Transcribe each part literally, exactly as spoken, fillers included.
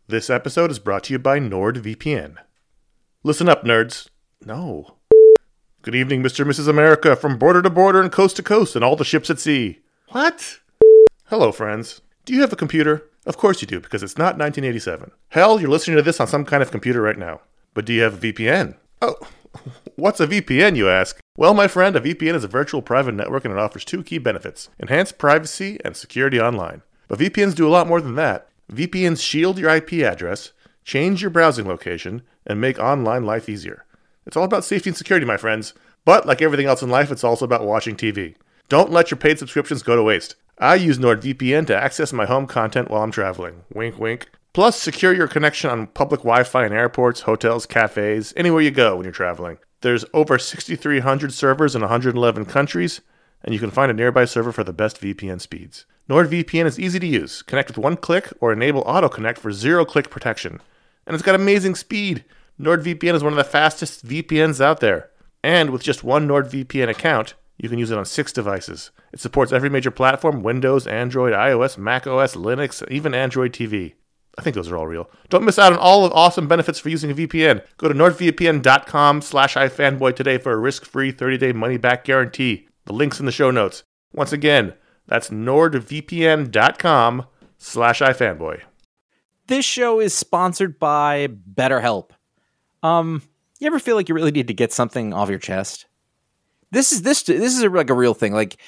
This episode is brought to you by NordVPN. Listen up, nerds. No. Good evening, Mister and Missus America, from border to border and coast to coast and all the ships at sea. What? Hello, friends. Do you have a computer? Of course you do, because it's not nineteen eighty-seven. Hell, you're listening to this on some kind of computer right now. But do you have a V P N? Oh, what's a V P N, you ask? Well, my friend, a V P N is a virtual private network and it offers two key benefits: enhanced privacy and security online. But V P Ns do a lot more than that. V P Ns shield your I P address, change your browsing location, and make online life easier. It's all about safety and security, my friends. But like everything else in life, it's also about watching T V. Don't let your paid subscriptions go to waste. I use NordVPN to access my home content while I'm traveling. Wink, wink. Plus, secure your connection on public Wi-Fi in airports, hotels, cafes, anywhere you go when you're traveling. There's over six thousand three hundred servers in one hundred eleven countries, and you can find a nearby server for the best V P N speeds. NordVPN is easy to use. Connect with one click or enable auto-connect for zero-click protection. And it's got amazing speed. NordVPN is one of the fastest V P Ns out there. And with just one NordVPN account, you can use it on six devices. It supports every major platform: Windows, Android, iOS, macOS, Linux, even Android T V. I think those are all real. Don't miss out on all of the awesome benefits for using a V P N. Go to nordvpn.com slash ifanboy today for a risk-free thirty-day money-back guarantee. The link's in the show notes. Once again, that's nordvpn.com slash ifanboy. This show is sponsored by BetterHelp. Um, you ever feel like you really need to get something off your chest? This is this this is a, like a real thing. Like,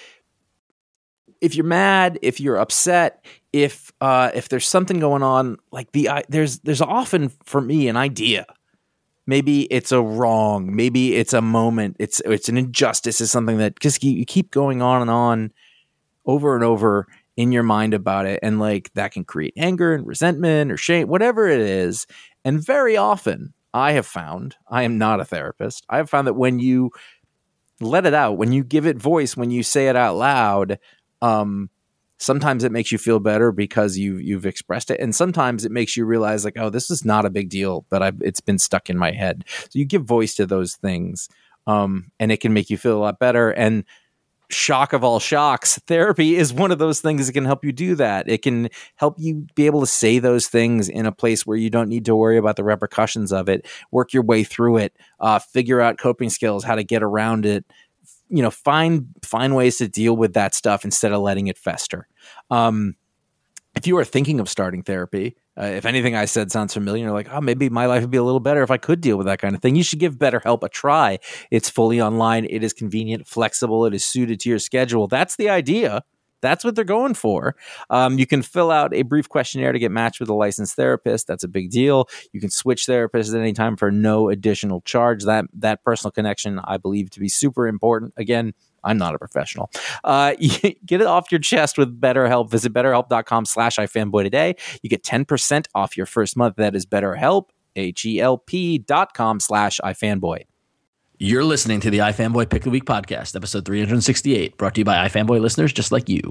if you're mad, if you're upset, if uh, if there's something going on, like the uh, there's there's often for me an idea. Maybe it's a wrong. Maybe it's a moment. It's it's an injustice. It's something that just you keep going on and on, over and over in your mind about it, and like that can create anger and resentment or shame, whatever it is. And very often, I have found, I am not a therapist, I have found that when you let it out, when you give it voice, when you say it out loud, um, sometimes it makes you feel better because you've you've expressed it, and sometimes it makes you realize like, oh, this is not a big deal, but I've, it's been stuck in my head. So you give voice to those things, um, and it can make you feel a lot better. And shock of all shocks, therapy is one of those things that can help you do that. It can help you be able to say those things in a place where you don't need to worry about the repercussions of it, work your way through it, uh, figure out coping skills, how to get around it, you know, find, find ways to deal with that stuff instead of letting it fester. Um, if you are thinking of starting therapy, uh, if anything I said sounds familiar, you're like, oh, maybe my life would be a little better if I could deal with that kind of thing. You should give BetterHelp a try. It's fully online. It is convenient, flexible. It is suited to your schedule. That's the idea. That's what they're going for. Um, you can fill out a brief questionnaire to get matched with a licensed therapist. That's a big deal. You can switch therapists at any time for no additional charge. That that personal connection, I believe, to be super important. Again, I'm not a professional. Uh, get it off your chest with BetterHelp. Visit betterhelp.com slash ifanboy today. You get ten percent off your first month. That is BetterHelp, H-E-L-P dot com slash ifanboy. You're listening to the iFanboy Pick of the Week podcast, episode three hundred sixty-eight, brought to you by iFanboy listeners just like you.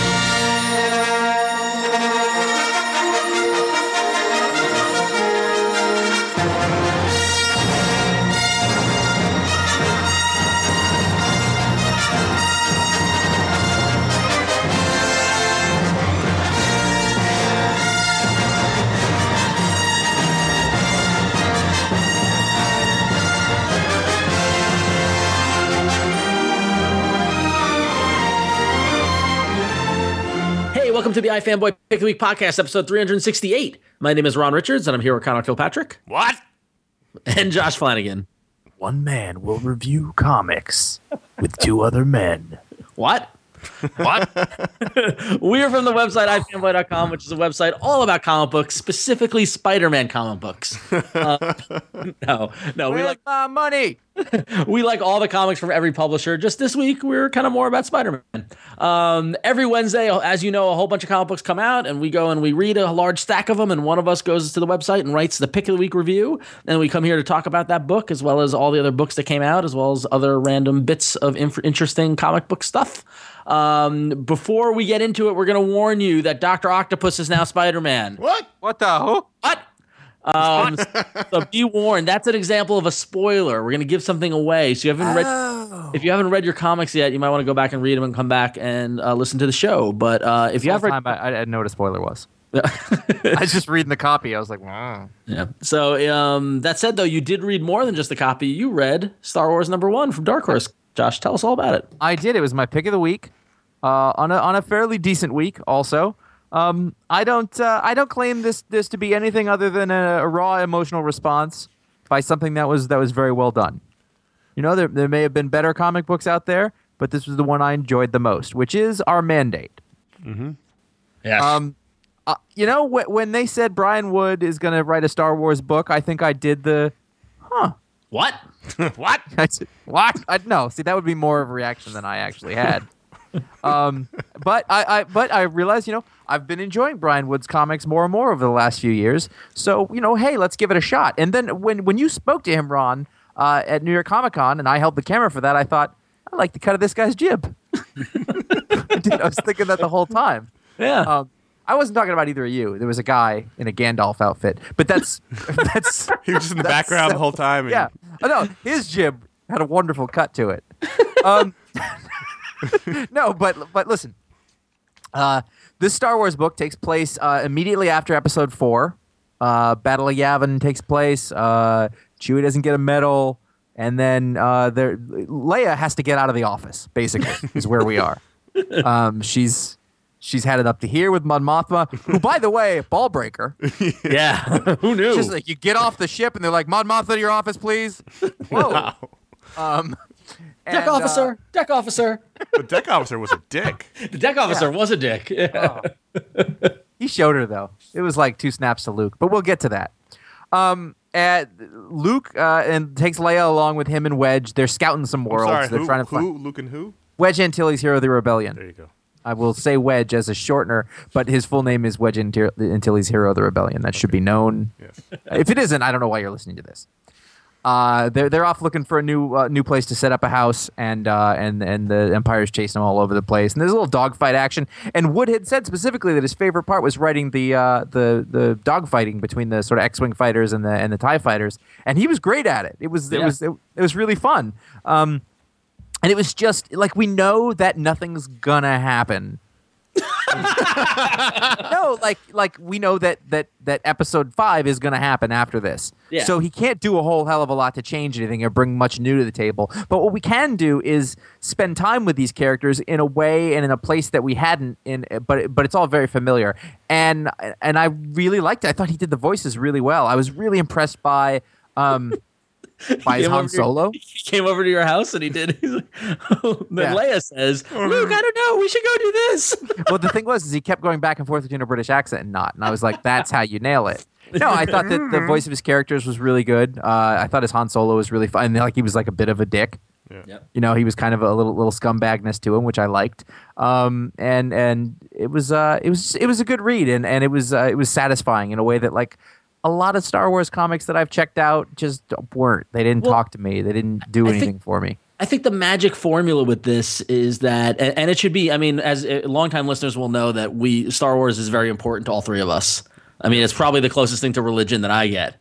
Welcome to the iFanboy Pick of the Week podcast, episode three hundred sixty-eight. My name is Ron Richards, and I'm here with Connor Kilpatrick. What? And Josh Flanagan. One man will review comics with two other men. What? What? We are from the website i fanboy dot com, which is a website all about comic books, specifically Spider-Man comic books. Uh, no, no, we like my money. We like all the comics from every publisher. Just this week, we're kind of more about Spider-Man. Um, every Wednesday, as you know, a whole bunch of comic books come out, and we go and we read a large stack of them, and one of us goes to the website and writes the Pick of the Week review, and we come here to talk about that book, as well as all the other books that came out, as well as other random bits of inf- interesting comic book stuff. Um, before we get into it, we're going to warn you that Doctor Octopus is now Spider-Man. What? What the who? What? Um, so be warned. That's an example of a spoiler. We're going to give something away. So you haven't read, Oh. if you haven't read your comics yet, you might want to go back and read them and come back and uh, listen to the show. But uh, if you have read, time I, I didn't know what a spoiler was. I was just reading the copy. I was like, wow. Yeah. So um, that said, though, you did read more than just the copy. You read Star Wars number one from Dark Horse. Josh, tell us all about it. I did. It was my pick of the week, uh, on a on a fairly decent week. Also, um, I don't uh, I don't claim this this to be anything other than a, a raw emotional response by something that was that was very well done. You know, there there may have been better comic books out there, but this was the one I enjoyed the most, which is Our Mandate. Mm-hmm. Yeah. Um, uh, you know, wh- when they said Brian Wood is going to write a Star Wars book, I think I did the, huh. What? What? I said, what? I, no, see, that would be more of a reaction than I actually had. um, but I, I, but I realized, you know, I've been enjoying Brian Wood's comics more and more over the last few years. So, you know, hey, let's give it a shot. And then when, when you spoke to him, Ron, uh, at New York Comic Con, and I held the camera for that, I thought, I like the cut of this guy's jib. Dude, I was thinking that the whole time. Yeah. Um, I wasn't talking about either of you. There was a guy in a Gandalf outfit, but that's that's He was just in the that's background so- the whole time. And yeah. Oh, no, his jib had a wonderful cut to it. Um, no, but but listen, uh, this Star Wars book takes place uh, immediately after Episode Four. Uh, Battle of Yavin takes place. Uh, Chewie doesn't get a medal, and then uh, there Leia has to get out of the office. Basically, is where we are. Um, she's she's had it up to here with Mon Mothma, who, by the way, ball breaker. Yeah. Who knew? Just like you get off the ship and they're like, Mon Mothma to your office, please. Whoa. Wow. Um, Deck and, uh, officer. Deck officer. The deck officer was a dick. The deck officer Yeah. was a dick. Yeah. he showed her though. It was like two snaps to Luke, but we'll get to that. Um, and Luke uh, and takes Leia along with him and Wedge. They're scouting some I'm worlds. sorry, They're who, trying to who? find Luke and who? Wedge Antilles, Hero of the Rebellion. There you go. I will say Wedge as a shortener, but his full name is Wedge Antil- Antilles, Hero of the Rebellion. That should be known. Yes. If it isn't, I don't know why you're listening to this. Uh, they're they're off looking for a new uh, new place to set up a house, and uh, and and the Empire's chasing them all over the place. And there's a little dogfight action. And Wood had said specifically that his favorite part was writing the uh, the the dogfighting between the sort of X-wing fighters and the and the TIE fighters, and he was great at it. It was it Yeah. was it, it was really fun. Um, and it was just like we know that nothing's gonna happen. No, like like we know that that that episode five is going to happen after this. Yeah. So he can't do a whole hell of a lot to change anything or bring much new to the table. But what we can do is spend time with these characters in a way and in a place that we hadn't in. But but it's all very familiar, and and I really liked it. I thought he did the voices really well. I was really impressed by. Um, by his Came Han over to your- Solo. He came over to your house and he did. He's like, then Yeah. Leia says, Luke, I don't know. We should go do this. Well, the thing was, is he kept going back and forth between a British accent and not, and I was like, "That's how you nail it." No, I thought that the voice of his characters was really good. Uh, I thought his Han Solo was really fun. And, like he was like a bit of a dick. Yep. You know, he was kind of a little little scumbagness to him, which I liked. Um, and and it was uh, it was it was a good read, and and it was uh, it was satisfying in a way that like a lot of Star Wars comics that I've checked out just weren't. They didn't Well, talk to me. They didn't do I anything think- for me. I think the magic formula with this is that, and, and it should be, I mean, as uh, longtime listeners will know that we, Star Wars is very important to all three of us. I mean, it's probably the closest thing to religion that I get.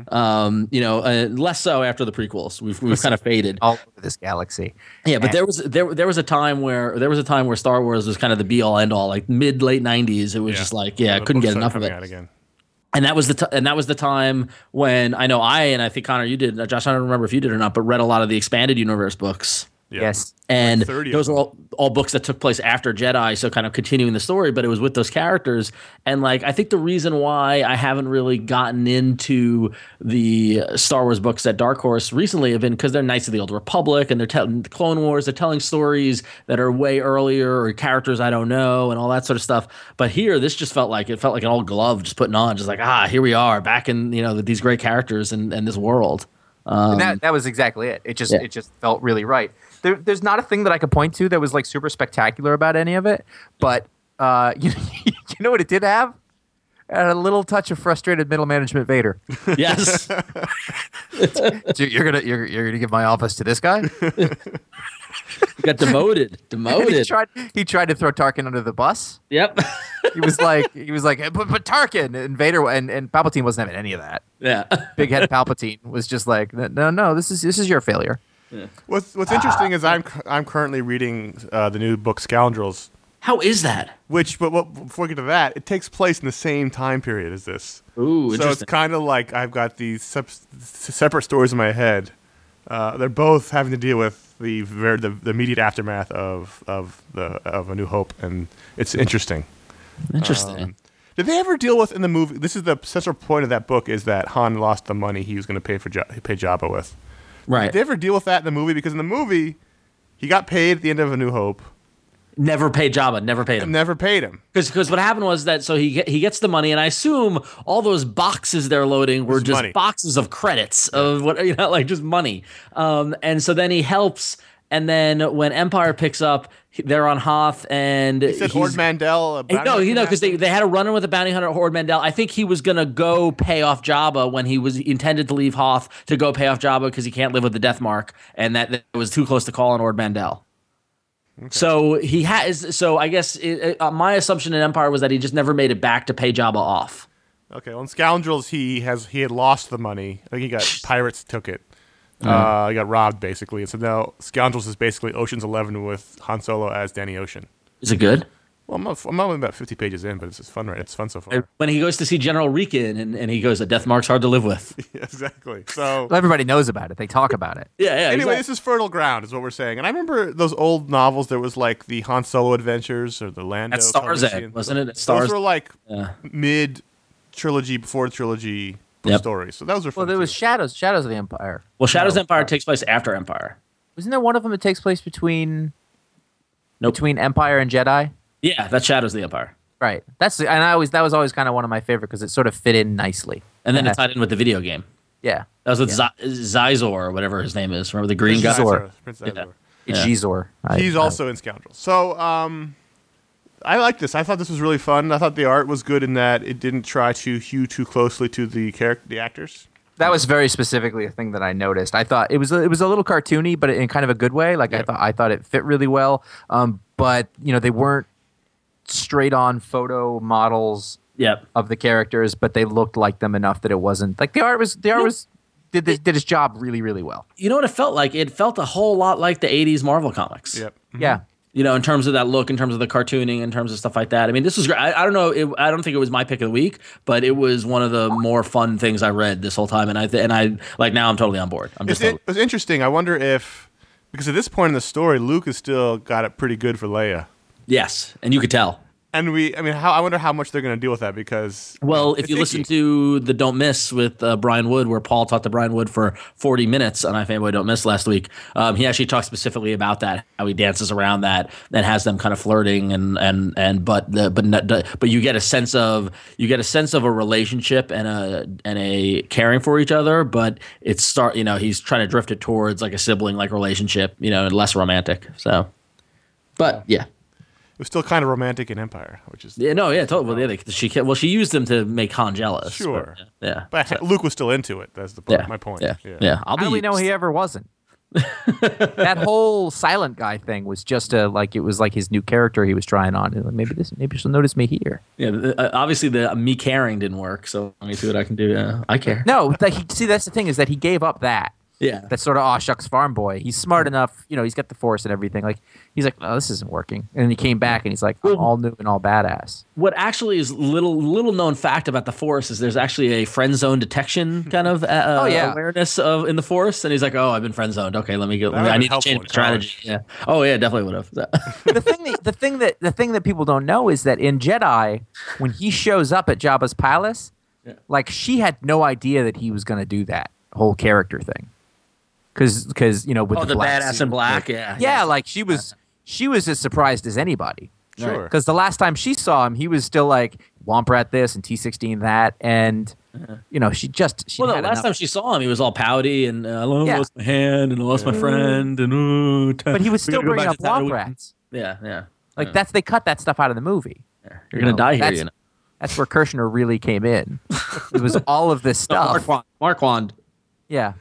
Um, you know, uh, less so after the prequels. We've we've kind of faded. All over this galaxy. Yeah, but there was there there was a time where there was a time where Star Wars was kind of the be all end all, like mid late nineties. It was Yeah. just like, yeah, I The couldn't books get started enough of coming it. out again. And that was the t- and that was the time when I know I and I think Connor you did, Josh, I don't remember if you did or not, but read a lot of the expanded universe books. Yeah. Yes. And Like thirty of those are them. all, all books that took place after Jedi, so kind of continuing the story, but it was with those characters. And like, I think the reason why I haven't really gotten into the Star Wars books at Dark Horse recently have been because they're Knights of the Old Republic and they're telling the Clone Wars, they're telling stories that are way earlier or characters I don't know and all that sort of stuff. But here, this just felt like it felt like an old glove just putting on, just like, ah, here we are back in, you know, these great characters and, and this world. Um, And that, that was exactly it. It just yeah. it just felt really right. There, there's not a thing that I could point to that was like super spectacular about any of it, but uh, you, you know what it did have? It had a little touch of frustrated middle management Vader. yes. So you're gonna you're, you're gonna give my office to this guy? Got demoted. And he Demoted. tried he tried to throw Tarkin under the bus. Yep. He was like he was like but, but Tarkin and Vader and, and Palpatine wasn't having any of that. yeah. Big head Palpatine was just like no no this is this is your failure. What's What's interesting is I'm cu- I'm currently reading uh, the new book Scoundrels, How is that? Which, but what, before we get to that, it takes place in the same time period as this. Ooh, So it's interesting. kind of like I've got these sep- separate stories in my head. Uh, they're both having to deal with the ver- the, the immediate aftermath of of the of A New Hope, and it's interesting. Interesting. Um, did they ever deal with in the movie? This is the central point of that book: is that Han lost the money he was going to pay for ja- pay Jabba with. right. Did they ever deal with that in the movie? Because in the movie, he got paid at the end of A New Hope, Never paid Jabba. Never paid him. and never paid him. Because what happened was that so he get, he gets the money, and I assume all those boxes they're loading were It's just money. boxes of credits of what you know, like just money. Um, and so then he helps, and then when Empire picks up, he- they're on Hoth, and He said Ord Mandel. a Hey, bounty no, you know, hunter because they, they had a run-in with a bounty hunter, Horde Mandel. I think he was gonna go pay off Jabba when he was intended to leave Hoth to go pay off Jabba because he can't live with the Death Mark, and that, that it was too close to call on Ord Mandel. So he has. So I guess it, it, uh, my assumption in Empire was that he just never made it back to pay Jabba off. Okay, well, in Scoundrels, he has he had lost the money. I think he got pirates took it. Uh, he got robbed basically, and so now Scoundrels is basically Ocean's Eleven with Han Solo as Danny Ocean. Is it good? Well, I'm, I'm only about fifty pages in, but it's, it's fun, right? It's fun so far. When he goes to see General Reekin, and, and he goes, "A Death Mark's hard to live with." Yeah, exactly. So Well, everybody knows about it. They talk about it. Yeah, yeah. anyway, exactly. this is fertile ground, is what we're saying. And I remember those old novels. There was like the Han Solo Adventures or the Lando. That's Star's Calrissian. End, wasn't it? Those Stars. were like Yeah. mid trilogy, before trilogy Yep. stories. So those were fun Well, there was too. Shadows, Shadows of the Empire. Well, Shadows No. Empire takes place after Empire. Wasn't there one of them that takes place between Nope. between Empire and Jedi? Yeah, that's Shadows of the Empire. Right. That's and I always that was always kind of one of my favorite because it sort of fit in nicely. And then Yeah. it tied in with the video game. Yeah. That was with Yeah. Z- Zizor or whatever his name is. Remember the green Prince guy? Zor. Prince Yeah. Azor. It's Yeah. Gizor. I- He's I- also in Scoundrels. So, um, I like this. I thought this was really fun. I thought the art was good in that it didn't try to hew too closely to the character, the actors. that was very specifically a thing that I noticed. I thought it was a, it was a little cartoony, but in kind of a good way. Like I Yeah. thought I thought it fit really well. Um, but you know they weren't straight on photo models Yep. of the characters, but they looked like them enough that it wasn't like the art was the art No. was did the, did his job really really well. You know what it felt like? It felt a whole lot like the eighties Marvel comics. Yep. Yeah. You know, in terms of that look, in terms of the cartooning, in terms of stuff like that. I mean, this was great. I, I don't know. It, I don't think it was my pick of the week, but it was one of the more fun things I read this whole time. And I th- and I like now I'm totally on board. I'm It's, just it, totally, it's interesting. I wonder if, because at this point in the story, Luke has still got it pretty good for Leia. yes, and you could tell. And we, I mean, how I wonder how much they're going to deal with that because. Well, if it's you listen icky. to the Don't Miss with uh, Brian Wood, where Paul talked to Brian Wood for forty minutes on iFanboy Don't Miss last week, um, he actually talked specifically about that, how he dances around that and has them kind of flirting and and and but the but not, but you get a sense of you get a sense of a relationship and a and a caring for each other, but it's start you know he's trying to drift it towards like a sibling like relationship, you know, and less romantic. So, but yeah. It was still kind of romantic in Empire, which is. Yeah, no, yeah, totally. Well, yeah, they, she ca- well, she used him to make Han jealous. Sure. but, yeah, But Luke was still into it. That's the point, yeah, my point. Yeah, yeah. I'll be How do we know used. he ever wasn't? That whole silent guy thing was just a like it was like his new character he was trying on. And like, maybe this maybe she'll notice me here. Yeah, the- uh, obviously the uh, me caring didn't work. So let me see what I can do. Yeah, I care. No, like he, see that's the thing is that he gave up that. Yeah, That sort of aw shucks farm boy. He's smart enough, you know. He's got the force and everything. Like he's like, oh, this isn't working. And then he came back and he's like, I'm all new and all badass. what actually is little little known fact about the Force is there's actually a friend zone detection kind of uh, Oh, yeah. awareness of in the Force, and he's like, oh, I've been friend zoned. Okay, let me go. That Let me, would've I been need to helpful change in my strategy. Yeah. Oh yeah, definitely would have. the thing that the thing that the thing that people don't know is that in Jedi, when he shows up at Jabba's palace, Yeah. like she had no idea that he was going to do that whole character thing. Because because you know with oh, the, the black badass suit, in black. like- Yeah, yeah, like she was she was as surprised as anybody. Sure. Because the last time she saw him, he was still like Womp Rat this and T sixteen that, and you know she just she Well, no, had last enough- time she saw him, he was all pouty and uh, I Yeah. lost my hand and I lost my friend and uh, but he was we still gotta go bringing back up to town. Womp Rats. Yeah, yeah. Like Yeah. that's they cut that stuff out of the movie. You're gonna know, die here, that's- you know. That's where Kirshner really came in. It was all of this stuff. Marquand. Marquand. Yeah.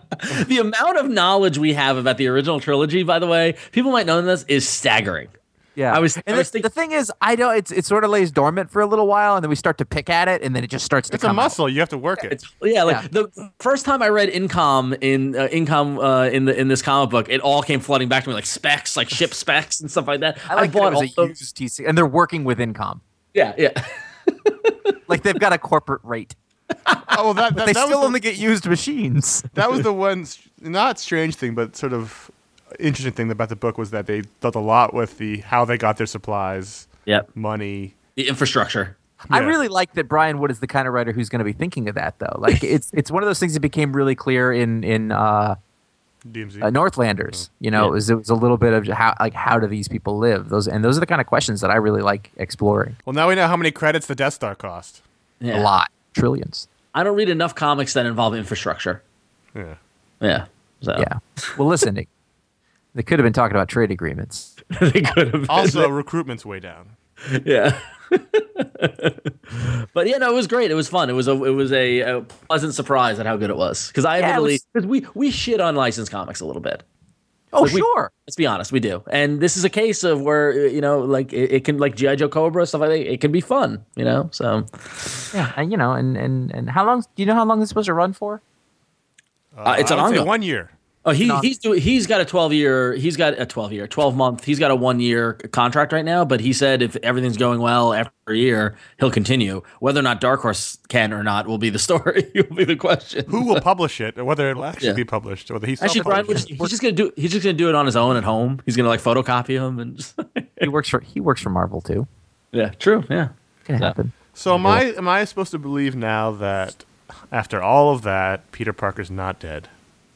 The amount of knowledge we have about the original trilogy, by the way, people might know this, is staggering. Yeah, I was- And I the, was think- the thing is, I don't. It's it sort of lays dormant for a little while, and then we start to pick at it, and then it just starts to It's a come out. muscle. You have to work it. It's, yeah, like Yeah. the first time I read Incom in uh, Incom uh, in the in this comic book, it all came flooding back to me like specs, like ship specs and stuff like that. I like that bought it was all a those- used T C, and they're working with Incom. Yeah, yeah. Like they've got a corporate rate. Oh, well, that, that, They that still was only get used machines. the, that was the one, s- not strange thing, but sort of interesting thing about the book was that they dealt a lot with the how they got their supplies, Yep. money. The infrastructure. I Yeah. really like that Brian Wood is the kind of writer who's going to be thinking of that, though. Like it's it's one of those things that became really clear in in uh, D M Z. uh, Northlanders. You know, Yeah. it was it was a little bit of how like how do these people live? Those and those are the kind of questions that I really like exploring. Well, now we know how many credits the Death Star cost. Yeah. A lot, trillions. I don't read enough comics that involve infrastructure. Yeah. Yeah. So Yeah. Well, listen, they, they could have been talking about trade agreements. they could have. Also, recruitment's way down. Yeah. But yeah, no, it was great. It was fun. It was a it was a, a pleasant surprise at how good it was. Because I Yeah, it admittedly, was- because we we shit on licensed comics a little bit. Oh, Like, we- sure. Let's be honest, we do. And this is a case of where uh, you know, like it, it can like G I Joe Cobra stuff like that. It can be fun, you know. So Yeah, and you know, and and and how long? Do you know how long this is supposed to run for? uh, it's I an would say ongoing. one year. Oh, he Non- he's doing. He's got a twelve year. He's got a twelve year, twelve month. He's got a one year contract right now. But he said if everything's going well after a year, he'll continue. Whether or not Dark Horse can or not will be the story. will be the question. Who will publish it, or whether it'll actually Yeah. be published, or whether he's Actually, Brian, self-published. would- he's just gonna do. He's just gonna do it on his own at home. He's gonna like photocopy them and. Just, He works for he works for Marvel too. yeah, true. Yeah. Can Yeah. happen. So am I? Am I supposed to believe now that after all of that, Peter Parker's not dead?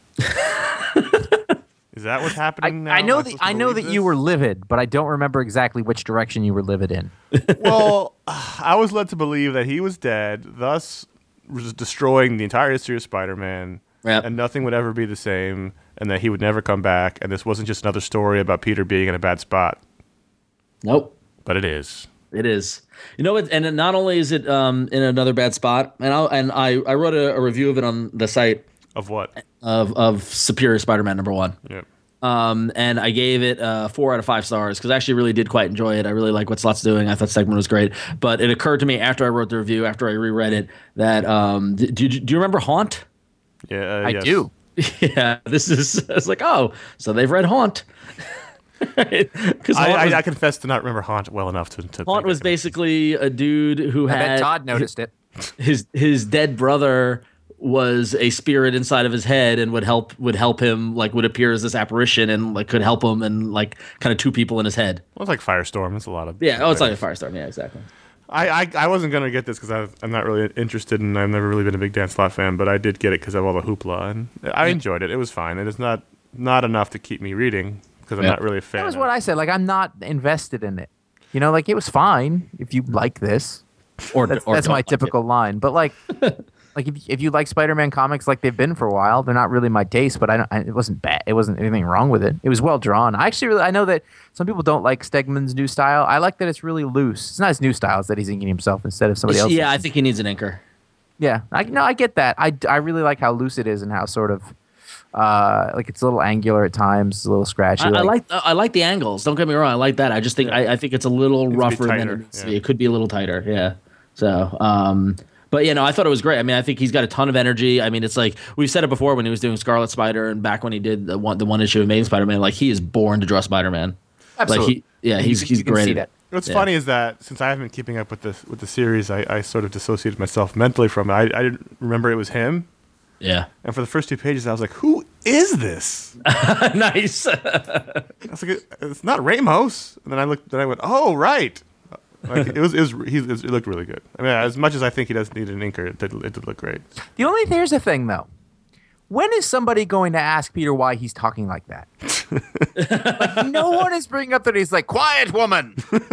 Is that what's I, happening now? I know Am that supposed to I know that believe you this? were livid, but I don't remember exactly which direction you were livid in. Well, I was led to believe that he was dead, thus was destroying the entire history of Spider-Man, Yep. and nothing would ever be the same, and that he would never come back, and this wasn't just another story about Peter being in a bad spot, Nope. but it is. It is. You know what? And it- not only is it um, in another bad spot, and I and I, I wrote a, a review of it on the site Of what? of of Superior Spider-Man number one. Yep. Um, and I gave it uh, four out of five stars because I actually really did quite enjoy it. I really like what Slot's doing. I thought segment was great. But it occurred to me after I wrote the review, after I reread it, that um, d- do, you, do you remember Haunt? Yeah, uh, I yes. do. Yeah, this is. It's like, oh, so they've read Haunt. Because I, Haunt, was, I, I confess to not remember Haunt well enough to. to Haunt think was of it. basically a dude who I had bet Todd noticed it. his his dead brother was a spirit inside of his head and would help would help him, like would appear as this apparition and like could help him and like kind of two people in his head. Well, it's like Firestorm. It's a lot of. Yeah, oh, it's like a firestorm. Yeah, exactly. I, I, I wasn't gonna get this because I'm not really interested, and I've never really been a big Dan Slott fan. But I did get it because of all the hoopla, and I enjoyed it. It was fine. It is not not enough to keep me reading because I'm Yeah. not really a fan. That was of what it. I said. Like I'm not invested in it. You know, like it was fine if you like this. Or That's, or that's don't my like it. typical line. But like, like if if you like Spider-Man comics like they've been for a while, they're not really my taste. But I, don't, I it wasn't bad. It wasn't anything wrong with it. It was well drawn. I actually really I know that some people don't like Stegman's new style. I like that it's really loose. It's not his new style. It's that he's inking himself instead of somebody else. Yeah, I think he needs an anchor. Yeah, I no, I get that. I, I really like how loose it is and how sort of uh like it's a little angular at times, a little scratchy. I, I like I like the angles. Don't get me wrong. I like that. I just think I, I think it's a little Needs to be rougher than tighter, it needs to yeah. be. It could be a little tighter. Yeah. So, um, but you know, I thought it was great. I mean, I think he's got a ton of energy. I mean, it's like we've said it before when he was doing Scarlet Spider and back when he did the one the one issue of Amazing Spider-Man. Like he is born to draw Spider-Man. Absolutely. Like he, yeah, he's You- he's you can great. see at that. it. What's Yeah. funny is that since I haven't been keeping up with the with the series, I, I sort of dissociated myself mentally from it. I, I didn't remember it was him, Yeah. and for the first two pages, I was like, "Who is this?" Nice. I was like, "It's not Ramos." And then I looked, then I went, "Oh, right." Like it was, it was, he, it looked really good. I mean, as much as I think he does need an inker, it did, it did look great. The only here's the thing though. When is somebody going to ask Peter why he's talking like that? Like no one is bringing up that he's like quiet woman.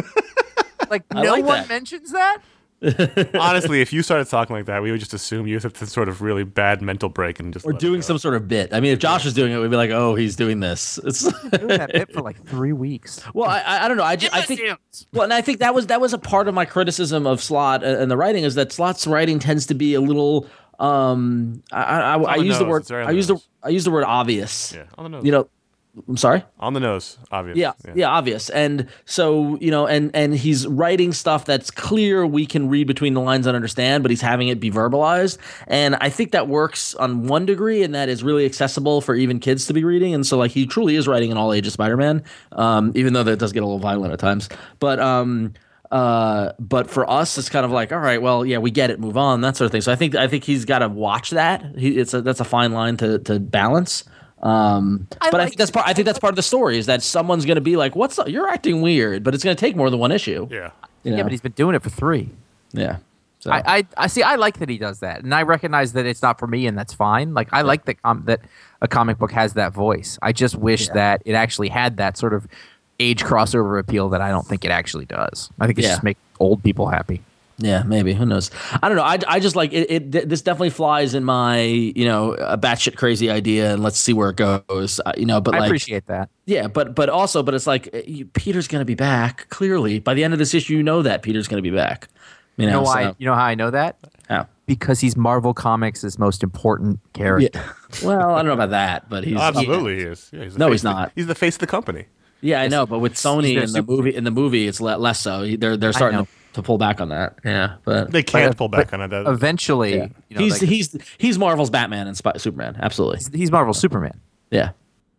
Like I no like one that. mentions that. Honestly, if you started talking like that, we would just assume you have some sort of really bad mental break and just Or let it doing go. some sort of bit. I mean, if Josh was doing it, we'd be like, "Oh, he's doing this." It's Doing that bit for like three weeks. well, I, I I don't know. I just I think well, and I think that was that was a part of my criticism of Slott and and the writing is that Slott's writing tends to be a little. Um, I I, I, I the use the nose. word It's very on I the use the nose. I use the word obvious. Yeah, on the nose. You know, I'm sorry. On the nose, obvious. Yeah, yeah, obvious. And so, you know, and and he's writing stuff that's clear we can read between the lines and understand, but he's having it be verbalized. And I think that works on one degree, and that is really accessible for even kids to be reading. And so, like, he truly is writing an all ages Spider-Man, um, even though that does get a little violent at times. But um, uh, but for us, it's kind of like, all right, well, yeah, we get it, move on, that sort of thing. So I think I think he's got to watch that. He, it's a, that's a fine line to to balance. Um, I but I like- think that's part. I think that's part of the story is that someone's going to be like, "What's up? You're acting weird," but it's going to take more than one issue. Yeah. You know? Yeah, but he's been doing it for three. yeah. So, I, I I see. I like that he does that, and I recognize that it's not for me, and that's fine. Like I like that um, that a comic book has that voice. I just wish that it actually had that sort of age crossover appeal that I don't think it actually does. I think it's Yeah. just make old people happy. yeah, maybe. Who knows? I don't know. I, I just like it, it. This definitely flies in my, you know, a batshit crazy idea, and let's see where it goes. Uh, you know, but I like, appreciate that. yeah, but but also, but it's like uh, you, Peter's going to be back. Clearly, by the end of this issue, you know that Peter's going to be back. You You know, know why? so- You know how I know that? How? Because he's Marvel Comics' most important character. Yeah. Well, I don't know about that, but he's Absolutely, he is. Yeah, he's the No, face he's of the- not. he's the face of the company. Yeah, I know, but with Sony their in the super- movie, in the movie, it's le- less so. He- They're they're starting know. to, to pull back on that. Yeah, but They can't But- pull back but on it. Eventually, yeah. you know, he's like, he's he's Marvel's Batman and Sp- Superman. Absolutely. he's, he's Marvel's Superman. Yeah.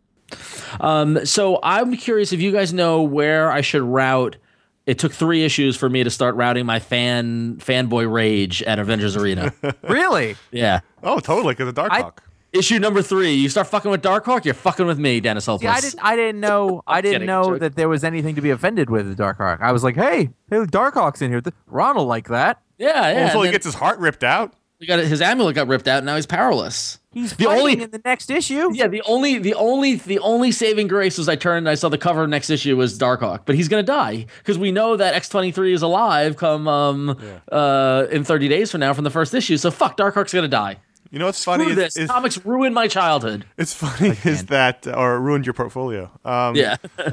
Um. So I'm curious if you guys know where I should route. It took three issues for me to start routing my fan fanboy rage at Avengers Arena. Really? Yeah. Oh, totally, because of Darkhawk. Issue number three. You start fucking with Darkhawk, you're fucking with me, Dennis Holtz. See, I didn't. I didn't know. I didn't kidding, know joking. that there was anything to be offended with the Darkhawk. I was like, hey, hey, Darkhawk's in here. Th- Ron will like that. Yeah, yeah. Until and he then gets his heart ripped out. he got his amulet got ripped out, and now he's powerless. He's The fighting only- in the next issue. Yeah, the only the only the only saving grace was I turned and I saw the cover of next issue was Darkhawk, but he's gonna die because we know that X twenty-three is alive come um uh in thirty days from now from the first issue. So fuck, Darkhawk's gonna die. You know what's funny? Screw Is, this. is- Comics ruined my childhood. it's funny is that, or ruined your portfolio. Um, Yeah.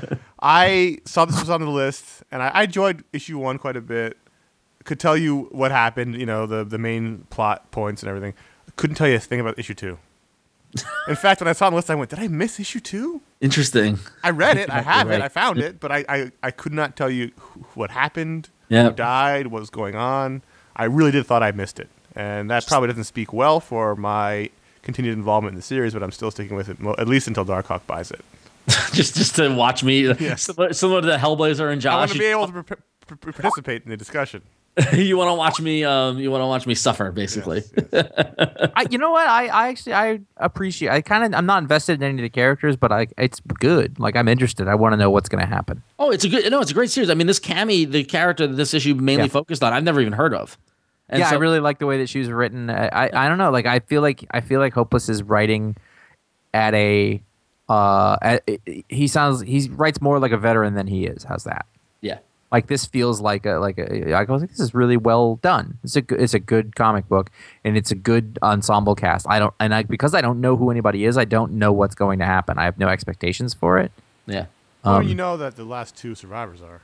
I saw this was on the list, and I, I enjoyed issue one quite a bit. Could tell you what happened, you know, the the main plot points and everything. Couldn't tell you a thing about issue two. In fact, when I saw the list, I went, "Did I miss issue two?" Interesting. I read it, I have right. it, I found it, but I, I, I could not tell you who- what happened, Yeah. who died, what was going on. I really did thought I missed it, and that probably doesn't speak well for my continued involvement in the series. But I'm still sticking with it, mo- at least until Darkhawk buys it. just just to watch me similar, similar to the Hellblazer and I want Josh. to be able to pre- pre- pre- participate in the discussion. you want to watch me um you want to watch me suffer basically. I, you know what? I, I actually I appreciate. I kind of I'm not invested in any of the characters, but I it's good. Like I'm interested. I want to know what's going to happen. Oh, it's a good no, it's a great series. I mean, this Cammy, the character that this issue mainly Yeah. focused on, I've never even heard of. And yeah, so- I really like the way that she was written. I, I I don't know. Like I feel like I feel like Hopeless is writing at a uh at, he sounds he writes more like a veteran than he is. How's that? yeah. Like this feels like a like a I was like this is really well done. It's a good, it's a good comic book and it's a good ensemble cast. I don't and I because I don't know who anybody is. I don't know what's going to happen. I have no expectations for it. Yeah. Well, Um, you know that the last two survivors are.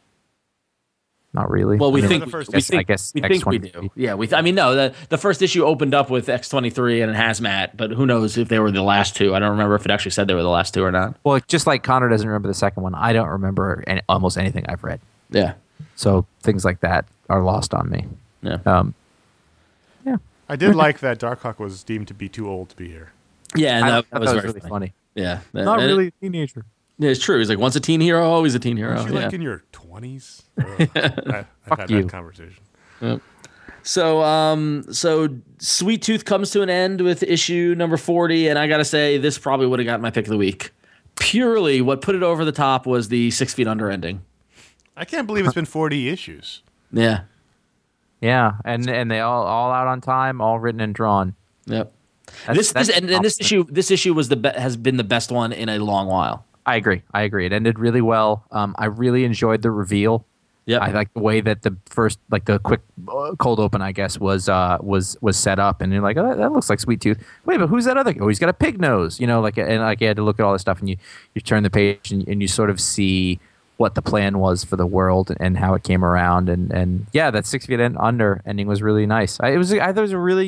Not really. Well, we I mean, think the first we issue. think, I guess we X think we twenty-three. do. Yeah, we. Th- I mean, no. The the first issue opened up with X twenty-three and Hazmat, but who knows if they were the last two? I don't remember if it actually said they were the last two or not. Well, just like Connor doesn't remember the second one, I don't remember any, almost anything I've read. Yeah. So things like that are lost on me. Yeah. Um, I did like that Darkhawk was deemed to be too old to be here. Yeah, and I that, thought that was that was very really funny. funny. Yeah. Not And it- really a teenager. yeah, it's true. He's like once a teen hero, always a teen hero. Aren't you Yeah. like in your twenties? I've Fuck had you. that conversation. So, um, so Sweet Tooth comes to an end with issue number forty, and I gotta say, this probably would have got my pick of the week. Purely, what put it over the top was the Six Feet Under ending. I can't believe it's been forty issues. Yeah. Yeah, and and they all all out on time, all written and drawn. Yep. That's- this that's this and, and this awesome. issue this issue was the be- has been the best one in a long while. I agree. I agree. It ended really well. Um, I really enjoyed the reveal. Yep. I like the way that the first, like the quick uh, cold open, I guess, was uh was was set up, and you're like, oh, that looks like Sweet Tooth. Wait, but who's that other? Oh, he's got a pig nose, you know, like, and like you had to look at all this stuff, and you you turn the page, and, and you sort of see what the plan was for the world and, and how it came around, and and yeah, that Six Feet Under ending was really nice. I, it was I thought it was a really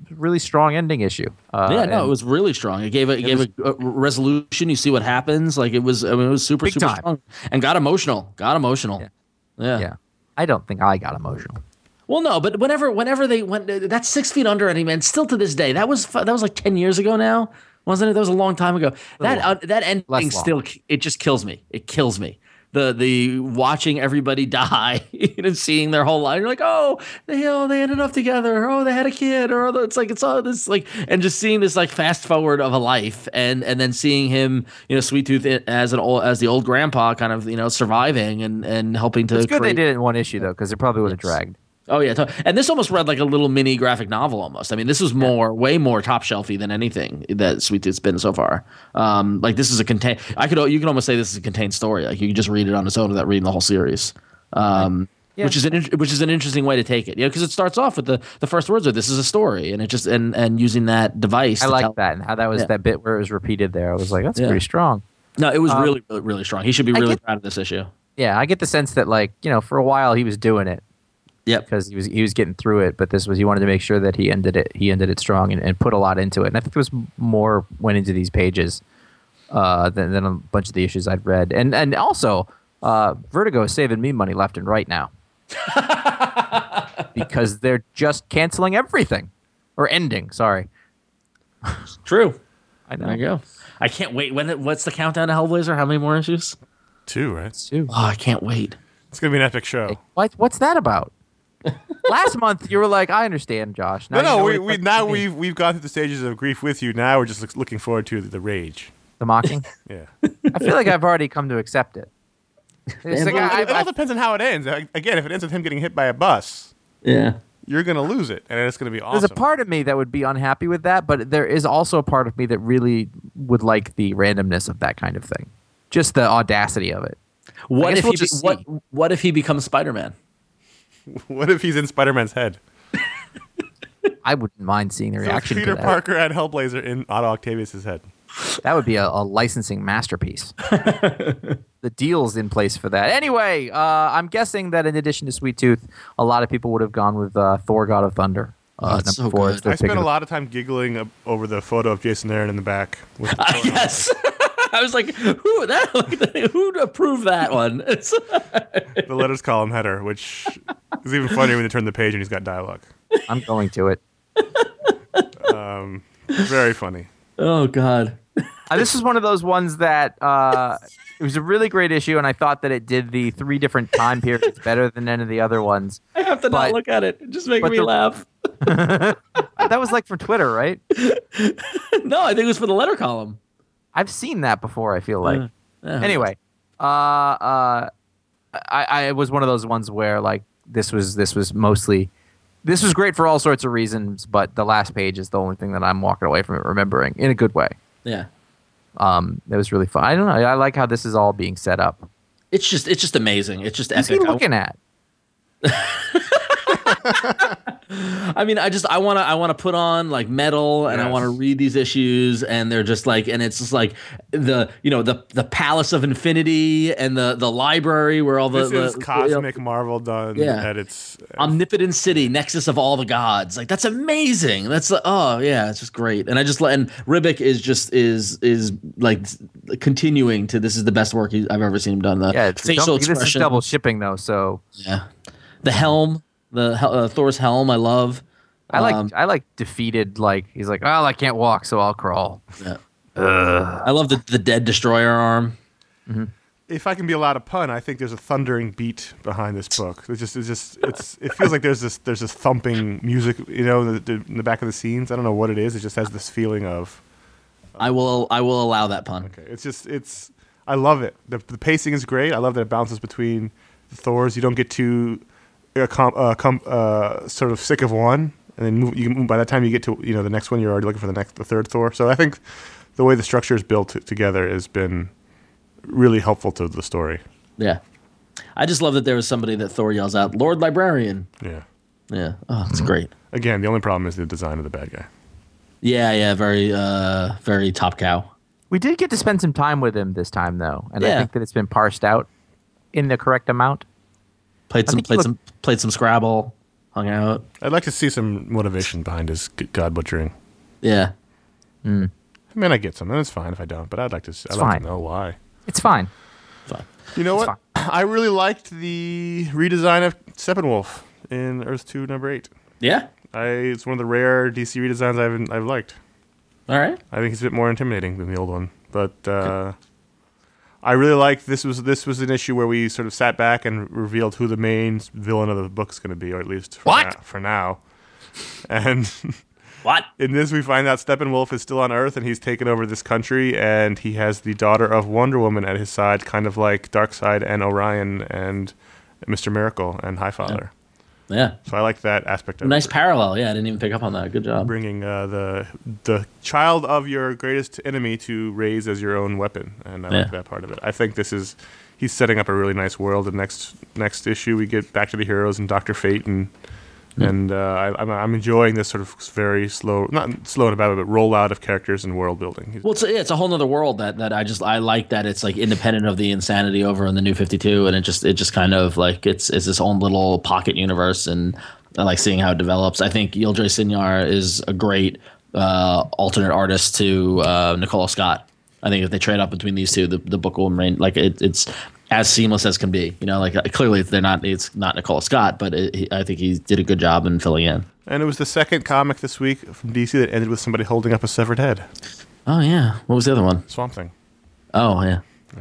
really strong ending issue. Uh, yeah, no, and it was really strong. It gave a, it gave was- a, a resolution. You see what happens. Like it was, I mean, it was super, Big super time. strong and got emotional. Got emotional. Yeah. Yeah. yeah. I don't think I got emotional. Well, no, but whenever, whenever they went, that's Six Feet Under, and man, still to this day, that was fu- that was like ten years ago now, wasn't it? That was a long time ago. That uh, that ending less long. still, it just kills me. It kills me. The the watching everybody die and seeing their whole life. You're like, oh, they oh they ended up together. Oh, they had a kid. Or oh, it's like it's all this like, and just seeing this like fast forward of a life, and and then seeing him, you know, Sweet Tooth as an old as the old grandpa, kind of you know surviving and and helping to. It's good create- they did it in one issue though, because it probably would have Yes. dragged. Oh yeah, to- and this almost read like a little mini graphic novel almost. I mean, this was more, way more top shelfy than anything that Sweet Tooth's been so far. Um, like this is a contain. I could you can almost say this is a contained story. Like you can just read it on its own without reading the whole series. Um, Yeah. Which is an in- which is an interesting way to take it, you know, because it starts off with the the first words of this is a story, and it just and and using that device. I to like tell- that and how that was Yeah. that bit where it was repeated there. I was like, that's Yeah. pretty strong. No, it was Um, really, really really strong. He should be I really get- proud of this issue. Yeah, I get the sense that like you know for a while he was doing it. Yep. Because he was he was getting through it, but this was he wanted to make sure that he ended it he ended it strong and, and put a lot into it. And I think there was more went into these pages uh, than, than a bunch of the issues I'd read. And and also uh, Vertigo is saving me money left and right now because they're just canceling everything or ending. Sorry, True. I know. There you go. I can't wait. When? What's the countdown to Hellblazer? How many more issues? Two, right? Too. Oh, I can't wait. It's gonna be an epic show. What what's that about? Last month you were like, I understand, Josh. Now No, you know no, what we, it's we like to now be me. we've we've gone through the stages of grief with you. Now we're just look- looking forward to the, the rage. the mocking. Yeah. I feel like I've already come to accept it. It's like, Well, I, it, it all I, depends on how it ends. Like, Again, if it ends with him getting hit by a bus, Yeah. you're gonna lose it, and it's gonna be awesome. there's a part of me that would be unhappy with that, but there is also a part of me that really would like the randomness of that kind of thing, just the audacity of it. What guess if we'll he just be, what see. what if he becomes Spider-Man? What if he's in Spider-Man's head? I wouldn't mind seeing the So reaction Peter to that. Parker and Hellblazer in Otto Octavius' head. That would be a, a licensing masterpiece. The deal's in place for that. Anyway, uh, I'm guessing that in addition to Sweet Tooth, a lot of people would have gone with uh, Thor: God of Thunder. Uh, Oh, it's number so four good. is their I pick spent of a the- lot of time giggling ab- over the photo of Jason Aaron in the back. With the Uh, Thor yes. I was like, who that? Who approved that one? It's, helmet. The letters column header, which is even funnier when they turn the page and he's got dialogue. I'm going to it. Um, very funny. oh God. Uh, this is one of those ones that uh, it was a really great issue, and I thought that it did the three different time periods better than any of the other ones. I have to But- not look at it. It just making but me the- laugh. That was like from Twitter, right? No, I think it was for the letter column. I've seen that before. I feel like. Uh, yeah. Anyway, uh, uh, I, I it was one of those ones where like this was this was mostly this was great for all sorts of reasons, but the last page is the only thing that I'm walking away from it remembering in a good way. Yeah. Um, it was really fun. I don't know. I like how this is all being set up. It's just it's just amazing. It's just Who's he epic. I- looking at? I mean, I just I want to I want to put on like metal and I Yes. want to read these issues and they're just like and it's just like the you know the the Palace of Infinity and the the library where all the, This the is you know, cosmic Marvel done Yeah. at its. omnipotent city, nexus of all the gods. Like that's amazing. That's like, oh yeah, it's just great. And I just and Ribic is just is is like continuing to this is the best work he, I've ever seen him done. The Yeah, it's facial don't- this is expression. double shipping though, so Yeah, the helm, the hel- uh, Thor's helm. I love. I like Um, I like defeated. Like he's like, well, I can't walk, so I'll crawl. yeah. I love the the dead destroyer arm. If I can be allowed a pun, I think there's a thundering beat behind this book. It's just, it's just, it's. It feels like there's this, there's this thumping music, you know, in the, in the back of the scenes. I don't know what it is. It just has this feeling of. I will I will allow that pun. Okay, it's just, it's. I love it. The, the pacing is great. I love that it bounces between the Thors. You don't get too, uh, com, uh, com, uh, sort of sick of one, and then move, you move, by the time you get to you know the next one, you're already looking for the next, the third Thor. So I think the way the structure is built t- together has been really helpful to the story. Yeah, I just love that there was somebody that Thor yells out, "Lord Librarian." Yeah. Yeah, oh, it's great. Again, the only problem is the design of the bad guy. Yeah, yeah, very uh, very top cow. We did get to spend some time with him this time, though, and I Yeah. think that it's been parsed out in the correct amount. Played some think he played looked- some played some Scrabble. hung out. I'd like to see some motivation behind his g- god butchering. Yeah. I mean, I get some, and it's fine if I don't. But I'd like to. I'd It's like fine. to know why. It's fine. Fine. You know It's what? I really liked the redesign of Steppenwolf in Earth Two Number Eight. Yeah. I, it's one of the rare D C redesigns I've I've liked. All right. I think he's a bit more intimidating than the old one, but uh, I really liked this was this was an issue where we sort of sat back and revealed who the main villain of the book's going to be, or at least for What? now, for now. And What? in this, we find out Steppenwolf is still on Earth and he's taken over this country, and he has the daughter of Wonder Woman at his side, kind of like Darkseid and Orion and Mister Miracle and Highfather. Yeah. So I like that aspect of Nice it. parallel. Yeah, I didn't even pick up on that. Good job. Bringing uh, the the child of your greatest enemy to raise as your own weapon, and I Yeah. like that part of it. I think this is he's setting up a really nice world. The next next issue, we get back to the heroes and Doctor Fate, and and uh, I, I'm I'm enjoying this sort of very slow, not slow and about, but rollout of characters and world building. Well, it's a, yeah, it's a whole nother world that, that I just I like that it's like independent of the insanity over in the New fifty-two, and it just it just kind of like it's it's its own little pocket universe, and I like seeing how it develops. I think Yildiray Cinyar is a great uh, alternate artist to uh, Nicola Scott. I think if they trade up between these two, the, the book will remain like it, it's as seamless as can be. You know, like uh, clearly they're not. It's not Nicola Scott, but it, he, I think he did a good job in filling in. And it was the second comic this week from D C that ended with somebody holding up a severed head. Oh yeah, what was the other one? Swamp Thing. Oh yeah,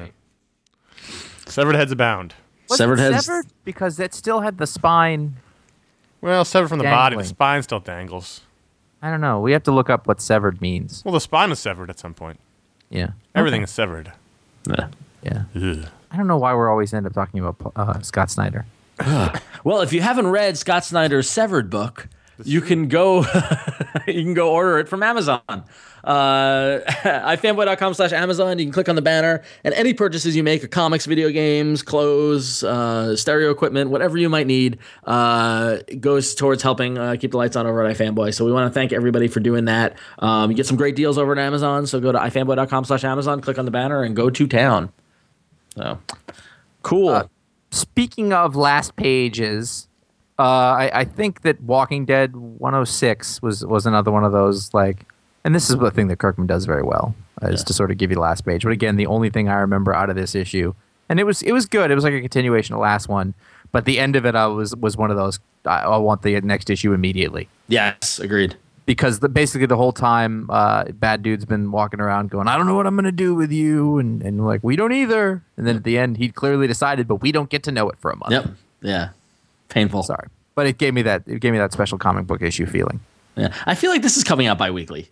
Severed heads abound. Was Severed it heads- severed? Because it still had the spine. Well, severed from the body, the Dangling. spine still dangles. I don't know. We have to look up what severed means. Well, the spine is severed at some point. Yeah. Everything Okay. is severed. yeah. Yeah. Ugh. I don't know why we're always end up talking about uh, Scott Snyder. Well, if you haven't read Scott Snyder's Severed book, you can go you can go order it from Amazon. Uh, ifanboy.com slash Amazon. You can click on the banner, and any purchases you make of comics, video games, clothes, uh, stereo equipment, whatever you might need, uh, goes towards helping uh, keep the lights on over at iFanboy. So we want to thank everybody for doing that. Um, you get some great deals over at Amazon. So go to ifanboy.com slash Amazon, click on the banner, and go to town. So cool. Uh, Speaking of last pages, uh, I, I think that Walking Dead one oh six was, was another one of those, like, and this is the thing that Kirkman does very well, uh, is Yeah. to sort of give you the last page. But again, the only thing I remember out of this issue, and it was it was good. It was like a continuation of the last one, but the end of it I was was one of those. I, I want the next issue immediately. Yes, agreed. Because the, basically the whole time, uh, Bad Dude's been walking around going, I don't know what I'm going to do with you. And, and we're like, we don't either. And then at the end, he clearly decided, but we don't get to know it for a month. Yep. Yeah. Painful. Sorry. But it gave me that it gave me that special comic book issue feeling. Yeah. I feel like this is coming out bi-weekly.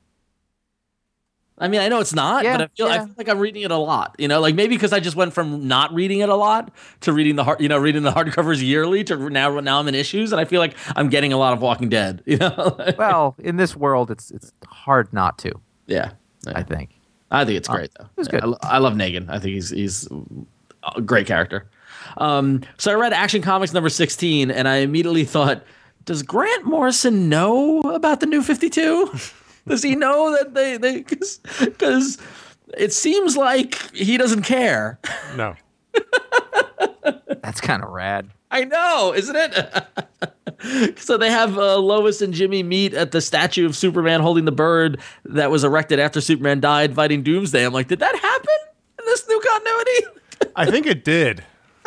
I mean, I know it's not, Yeah, but I feel, I yeah. feel like I'm reading it a lot. You know, like maybe because I just went from not reading it a lot to reading the hard, you know, reading the hardcovers yearly to now now I'm in issues, and I feel like I'm getting a lot of Walking Dead. You know, Well, in this world, it's it's hard not to, yeah, yeah. I think. I think it's great though. was Yeah, good. I, lo- I love Negan. I think he's he's a great character. Um, so I read Action Comics number sixteen, and I immediately thought, does Grant Morrison know about the New fifty-two? Does he know that they they because it seems like he doesn't care. No. That's kind of rad. I know, isn't it? So they have uh, Lois and Jimmy meet at the statue of Superman holding the bird that was erected after Superman died, fighting Doomsday. I'm like, did that happen in this new continuity? I think it did.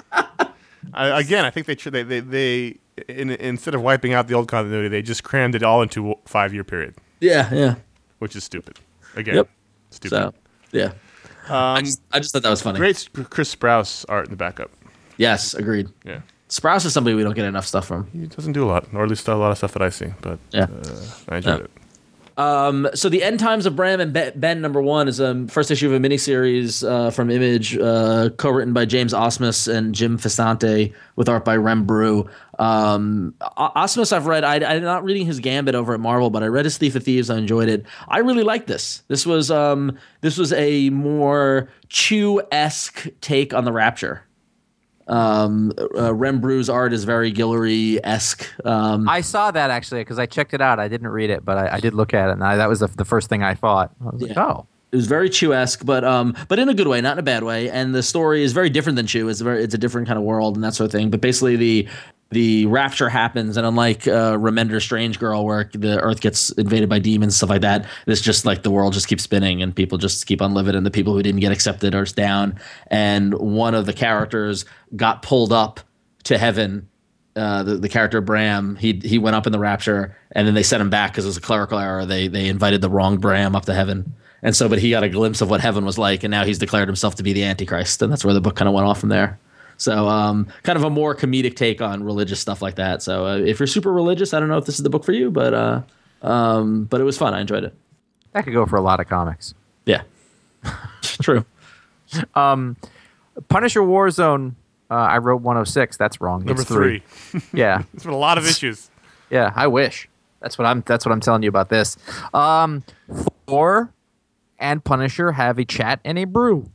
I, again, I think they tr- they they, they in, instead of wiping out the old continuity, they just crammed it all into a five-year period, Yeah, yeah. which is stupid. Again, Yep. stupid. So, yeah. I, just, I just thought that was funny. Great Sp- Chris Sprouse art in the backup. Yes, agreed. Yeah, Sprouse is somebody we don't get enough stuff from. he doesn't do a lot, or at least a lot of stuff that I see. But Yeah. uh, I enjoyed Yeah. it. Um, so the End Times of Bram and Be- Ben number one is a um, first issue of a miniseries uh, from Image, uh, co-written by James Osmus and Jim Fasante, with art by Rem Brew. Um, O- Osmus I've read. I, I'm not reading his Gambit over at Marvel, but I read his Thief of Thieves. I enjoyed it. I really liked this. This was um, this was a more Chew-esque take on the Rapture. Um, uh, Rem Brew's art is very Guillory-esque. Um, I saw that actually because I checked it out. I didn't read it, but I, I did look at it, and I, that was the, the first thing I thought. I was like, Yeah. oh. It was very Chew-esque, but um, but in a good way, not in a bad way. And the story is very different than Chew. It's very, it's a different kind of world and that sort of thing. But basically, the the rapture happens, and unlike uh, Remender Strange Girl, where the Earth gets invaded by demons, stuff like that, this just like the world just keeps spinning and people just keep on living, and the people who didn't get accepted are down. And one of the characters got pulled up to heaven. Uh, the, the character Bram, he he went up in the rapture, and then they sent him back because it was a clerical error. They they invited the wrong Bram up to heaven, and so but he got a glimpse of what heaven was like, and now he's declared himself to be the Antichrist, and that's where the book kind of went off from there. So um, kind of a more comedic take on religious stuff like that. So uh, if you're super religious, I don't know if this is the book for you, but uh, um, but it was fun. I enjoyed it. That could go for a lot of comics. Yeah, true. Um, Punisher Warzone. Uh, I wrote one oh six. That's wrong. Number It's three. three. Yeah, It's been a lot of issues. yeah. I wish. That's what I'm. That's what I'm telling you about this. Um, Thor and Punisher have a chat and a brew.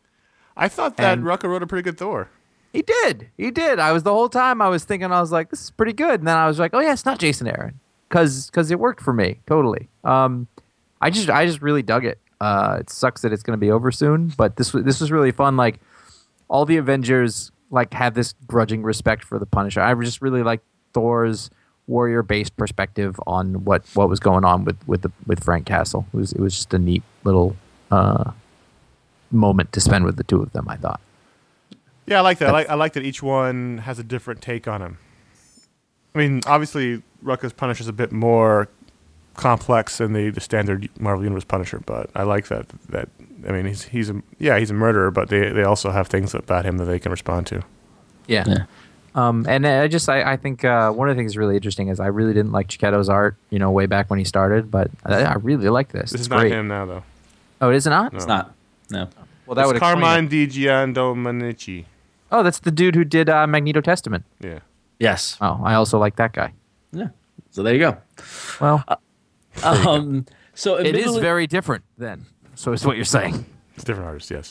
I thought that And- Rucka wrote a pretty good Thor. He did. He did. I was the whole time I was thinking, I was like, this is pretty good. And then I was like, oh yeah, it's not Jason Aaron. Cause, cause it worked for me. Totally. Um, I just, I just really dug it. Uh, it sucks that it's going to be over soon, but this was, this was really fun. Like all the Avengers like have this grudging respect for the Punisher. I just really like Thor's warrior based perspective on what, what was going on with, with the, with Frank Castle. It was, it was just a neat little, uh, moment to spend with the two of them, I thought. Yeah, I like that. I like, I like that each one has a different take on him. I mean, obviously, Rucka's Punisher is a bit more complex than the, the standard Marvel Universe Punisher, but I like that. That I mean, he's he's a yeah, he's a murderer, but they they also have things about him that they can respond to. Yeah. Yeah. Um, and I just I, I think uh, one of the things really interesting is I really didn't like Chiquetto's art, you know, way back when he started, but I, I really like this. This It's is not great. him now, though. Oh, it is not? No. It's not. No. Well, that would It's explain Carmine it. Di Giandomenici. Oh, that's the dude who did uh, Magneto Testament. Yeah. Yes. Oh, I also like that guy. Yeah. So there you go. Well, Um, so it is admittedly- very different then. So is what you're saying. It's a different artist, yes.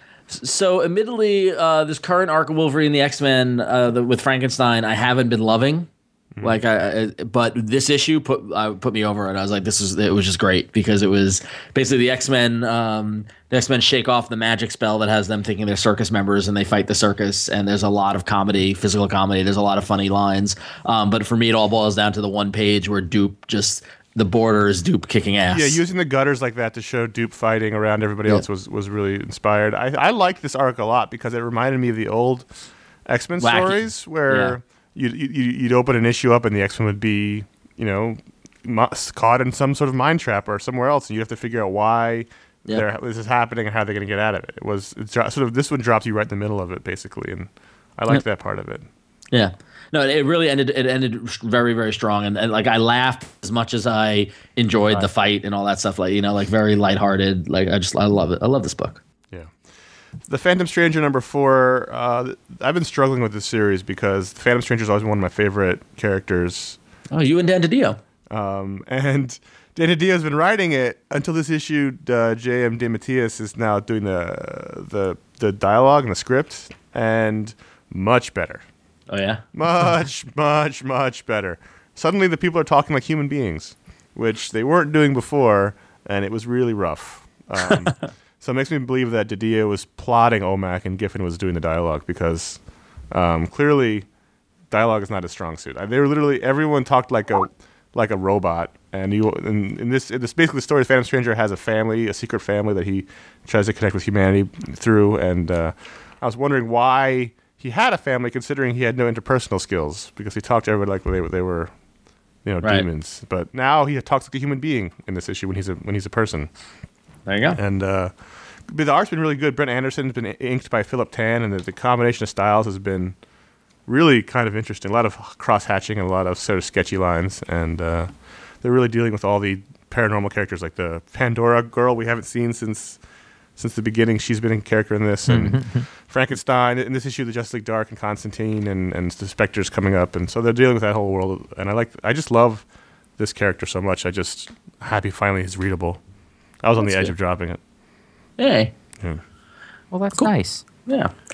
So, admittedly, uh, this current arc of Wolverine and the X-Men uh, the, with Frankenstein, I haven't been loving. Mm-hmm. Like, I, I, but this issue put uh, put me over, and I was like, "This is it was just great," because it was basically the X-Men. Um, the X-Men shake off the magic spell that has them thinking they're circus members, and they fight the circus. And there's a lot of comedy, physical comedy. There's a lot of funny lines. Um, but for me, it all boils down to the one page where Dupe just the border is Dupe kicking ass. Yeah, using the gutters like that to show Dupe fighting around everybody Yeah. else was, was really inspired. I I liked this arc a lot because it reminded me of the old X-Men Wacky. stories where you'd, you'd, you'd open an issue up and the X-Men would be, you know, mo- caught in some sort of mind trap or somewhere else, and you'd have to figure out why Yeah. they're- this is happening and how they're going to get out of it. It was it's dro- sort of this one dropped you right in the middle of it, basically, and I liked that part of it. Yeah. No, it really ended. It ended very, very strong, and, and like I laughed as much as I enjoyed the fight and all that stuff. Like you know, like very lighthearted. Like I just, I love it. I love this book. Yeah. The Phantom Stranger number four, uh, I've been struggling with this series because the Phantom Stranger is always one of my favorite characters. Oh, you and Dan DiDio. Um, and Dan DiDio has been writing it until this issue. Uh, J M DeMatteis is now doing the, the, the dialogue and the script, and much better. Oh yeah. Much, much, much better. Suddenly the people are talking like human beings, which they weren't doing before, and it was really rough. Um, so it makes me believe that DiDio was plotting O M A C and Giffen was doing the dialogue because um, clearly dialogue is not his strong suit. They were literally everyone talked like a like a robot, and you in, in this in this basically the story. Phantom Stranger has a family, a secret family that he tries to connect with humanity through, and uh, I was wondering why he had a family, considering he had no interpersonal skills, because he talked to everybody like they were, they were, you know, Right. demons. But now he talks like a human being in this issue when he's a when he's a person. There you go. And uh, but the art's been really good. Brent Anderson's been inked by Philip Tan, and the, the combination of styles has been really kind of interesting. A lot of cross hatching and a lot of sort of sketchy lines, and uh, they're really dealing with all the paranormal characters, like the Pandora girl we haven't seen since. Since the beginning, she's been a character in this, and Frankenstein in this issue, the Justice League Dark, and Constantine, and, and the Spectre's coming up, and so they're dealing with that whole world. And I like, I just love this character so much. I just happy finally he's readable. I was on the That's edge good. of dropping it. Hey. Well, that's nice. Yeah.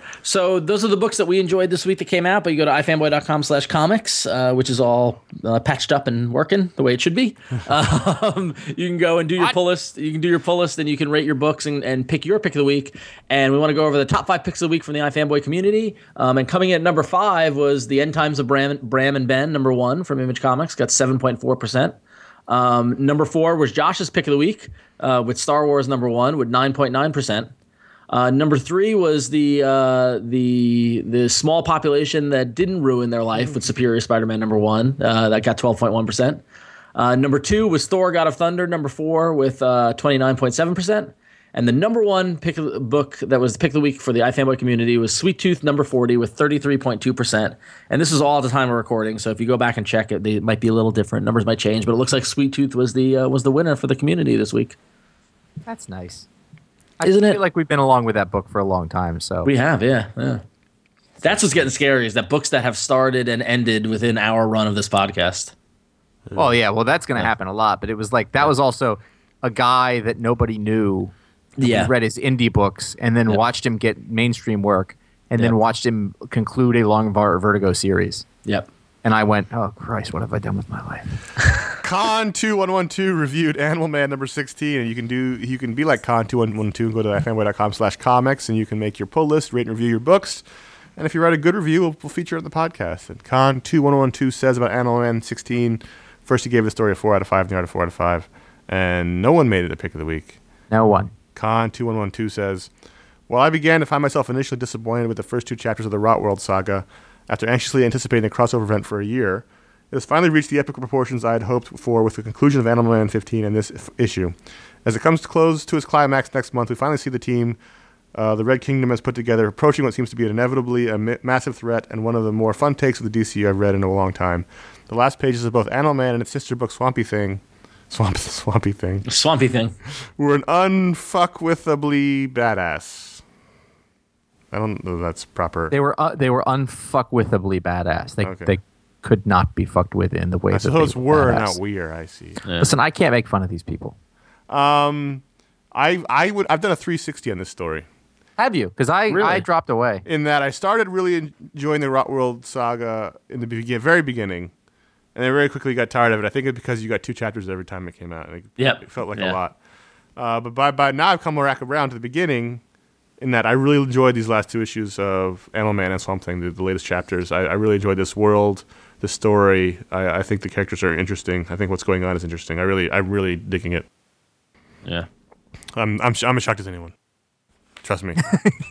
So those are the books that we enjoyed this week that came out. But you go to ifanboy.com slash comics, uh, which is all uh, patched up and working the way it should be. um, you can go and do your What? pull list. You can do your pull list, and you can rate your books and, and pick your pick of the week. And we want to go over the top five picks of the week from the iFanboy community. Um, and coming in at number five was The End Times of Bram, Bram and Ben, number one from Image Comics, got seven point four percent. Um, number four was Josh's pick of the week uh, with Star Wars number one with nine point nine percent. Uh, number three was the uh, the the small population that didn't ruin their life with Superior Spider-Man number one. Uh, that got twelve point one percent. Uh, number two was Thor: God of Thunder number four with uh, twenty-nine point seven percent. And the number one pick of the book that was the pick of the week for the iFanboy community was Sweet Tooth number forty with thirty-three point two percent. And this is all at the time of recording, so if you go back and check it, they might be a little different. Numbers might change, but it looks like Sweet Tooth was the uh, was the winner for the community this week. That's nice. I Isn't feel it? like we've been along with that book for a long time. So We have, yeah, yeah. That's what's getting scary is that books that have started and ended within our run of this podcast. Well, yeah, well, that's going to happen a lot. But it was like that was also a guy that nobody knew. Yeah. Read his indie books and then Yep. watched him get mainstream work and Yep. then watched him conclude a long Var- Vertigo series. Yep. And I went, oh, Christ, what have I done with my life? Con two one one two reviewed Animal Man number sixteen, and you can do you can be like Con two one one two and go to ifanboy.com slash comics, and you can make your pull list, rate and review your books. And if you write a good review, we'll, we'll feature it in the podcast. And Con two one one two says about Animal Man sixteen, first he gave the story a four out of five, the art of four out of five, and no one made it a pick of the week. No one. Con two one one two says, while I began to find myself initially disappointed with the first two chapters of the Rot World saga, after anxiously anticipating a crossover event for a year, it has finally reached the epic proportions I had hoped for with the conclusion of Animal Man fifteen in this f- issue. As it comes to close to its climax next month, we finally see the team uh, the Red Kingdom has put together approaching what seems to be inevitably a mi- massive threat and one of the more fun takes of the D C I've read in a long time. The last pages of both Animal Man and its sister book Swampy Thing Swamp, Swampy Thing Swampy Thing. were an unfuckwithably badass. I don't know if that's proper. They were uh, they were unfuckwithably badass. They Okay. they could not be fucked with in the way I that suppose they were, badass. not we're. I see. Listen, I can't make fun of these people. Um, I I would I've done a three sixty on this story. Have you? Because I, Really? I dropped away. In that I started really enjoying the Rot World saga in the begin, very beginning, and I very quickly got tired of it. I think it's because you got two chapters every time it came out. And it, Yep. it felt like Yeah. a lot. Uh, but by by now I've come back around to the beginning. In that I really enjoyed these last two issues of Animal Man and Swamp Thing, the, the latest chapters. I, I really enjoyed this world, the story. I, I think the characters are interesting. I think what's going on is interesting. I really, I'm really digging it. Yeah. I'm, I'm, I'm as shocked as anyone. Trust me.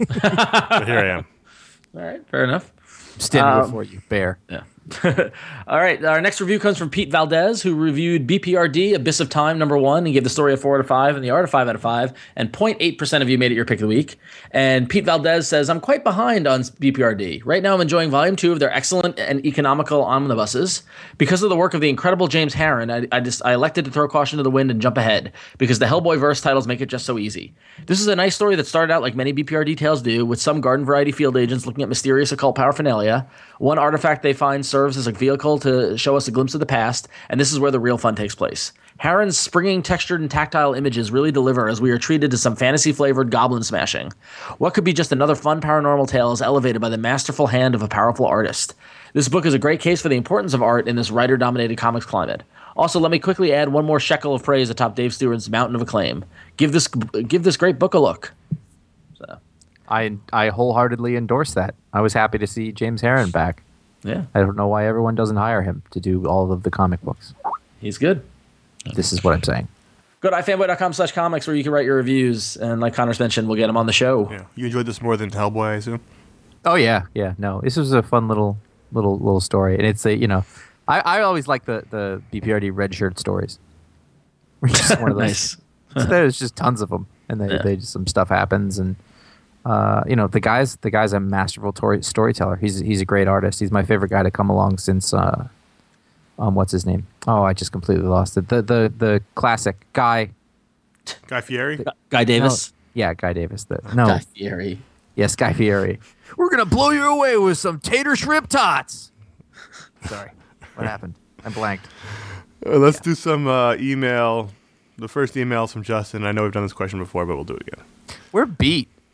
But here I am. All right. Fair enough. Standing Um, before you, bear. Yeah. All right. Our next review comes from Pete Valdez, who reviewed B P R D, Abyss of Time, number one, and gave the story a four out of five and the art a five out of five. And zero point eight percent of you made it your pick of the week. And Pete Valdez says, I'm quite behind on B P R D. Right now, I'm enjoying volume two of their excellent and economical omnibuses. Because of the work of the incredible James Harren, I, I just I elected to throw caution to the wind and jump ahead because the Hellboy verse titles make it just so easy. This is a nice story that started out like many B P R D tales do, with some garden variety field agents looking at mysterious occult paraphernalia. One artifact they find serves as a vehicle to show us a glimpse of the past, and this is where the real fun takes place. Harren's springing, textured, and tactile images really deliver as we are treated to some fantasy-flavored goblin smashing. What could be just another fun paranormal tale is elevated by the masterful hand of a powerful artist. This book is a great case for the importance of art in this writer-dominated comics climate. Also, let me quickly add one more shekel of praise atop Dave Stewart's mountain of acclaim. Give this give this great book a look. So, I I wholeheartedly endorse that. I was happy to see James Harren back. yeah, I don't know why everyone doesn't hire him to do all of the comic books. he's good. This is what I'm saying. Go to ifanboy.com slash comics where you can write your reviews, and like Connor's mentioned, we'll get them on the show. Yeah. You enjoyed this more than Hellboy, I assume? Oh yeah, yeah. No, this was a fun little little little story, and it's a you know, I, I always like the the B P R D red shirt stories. It's just one of those. Nice. There's just tons of them, and they, Yeah. they just, some stuff happens, and uh, you know the guy's the guy's a masterful tori- storyteller. He's he's a great artist. He's my favorite guy to come along since uh, um, what's his name? Oh, I just completely lost it. The the the classic guy. Guy Fieri? Guy Davis. No, yeah, Guy Davis. The, no, Guy Fieri. yes, Guy Fieri. We're gonna blow you away with some tater shrimp tots. Sorry, what happened? I blanked. Uh, let's do some uh, email. The first email is from Justin. I know we've done this question before, but we'll do it again. We're beat.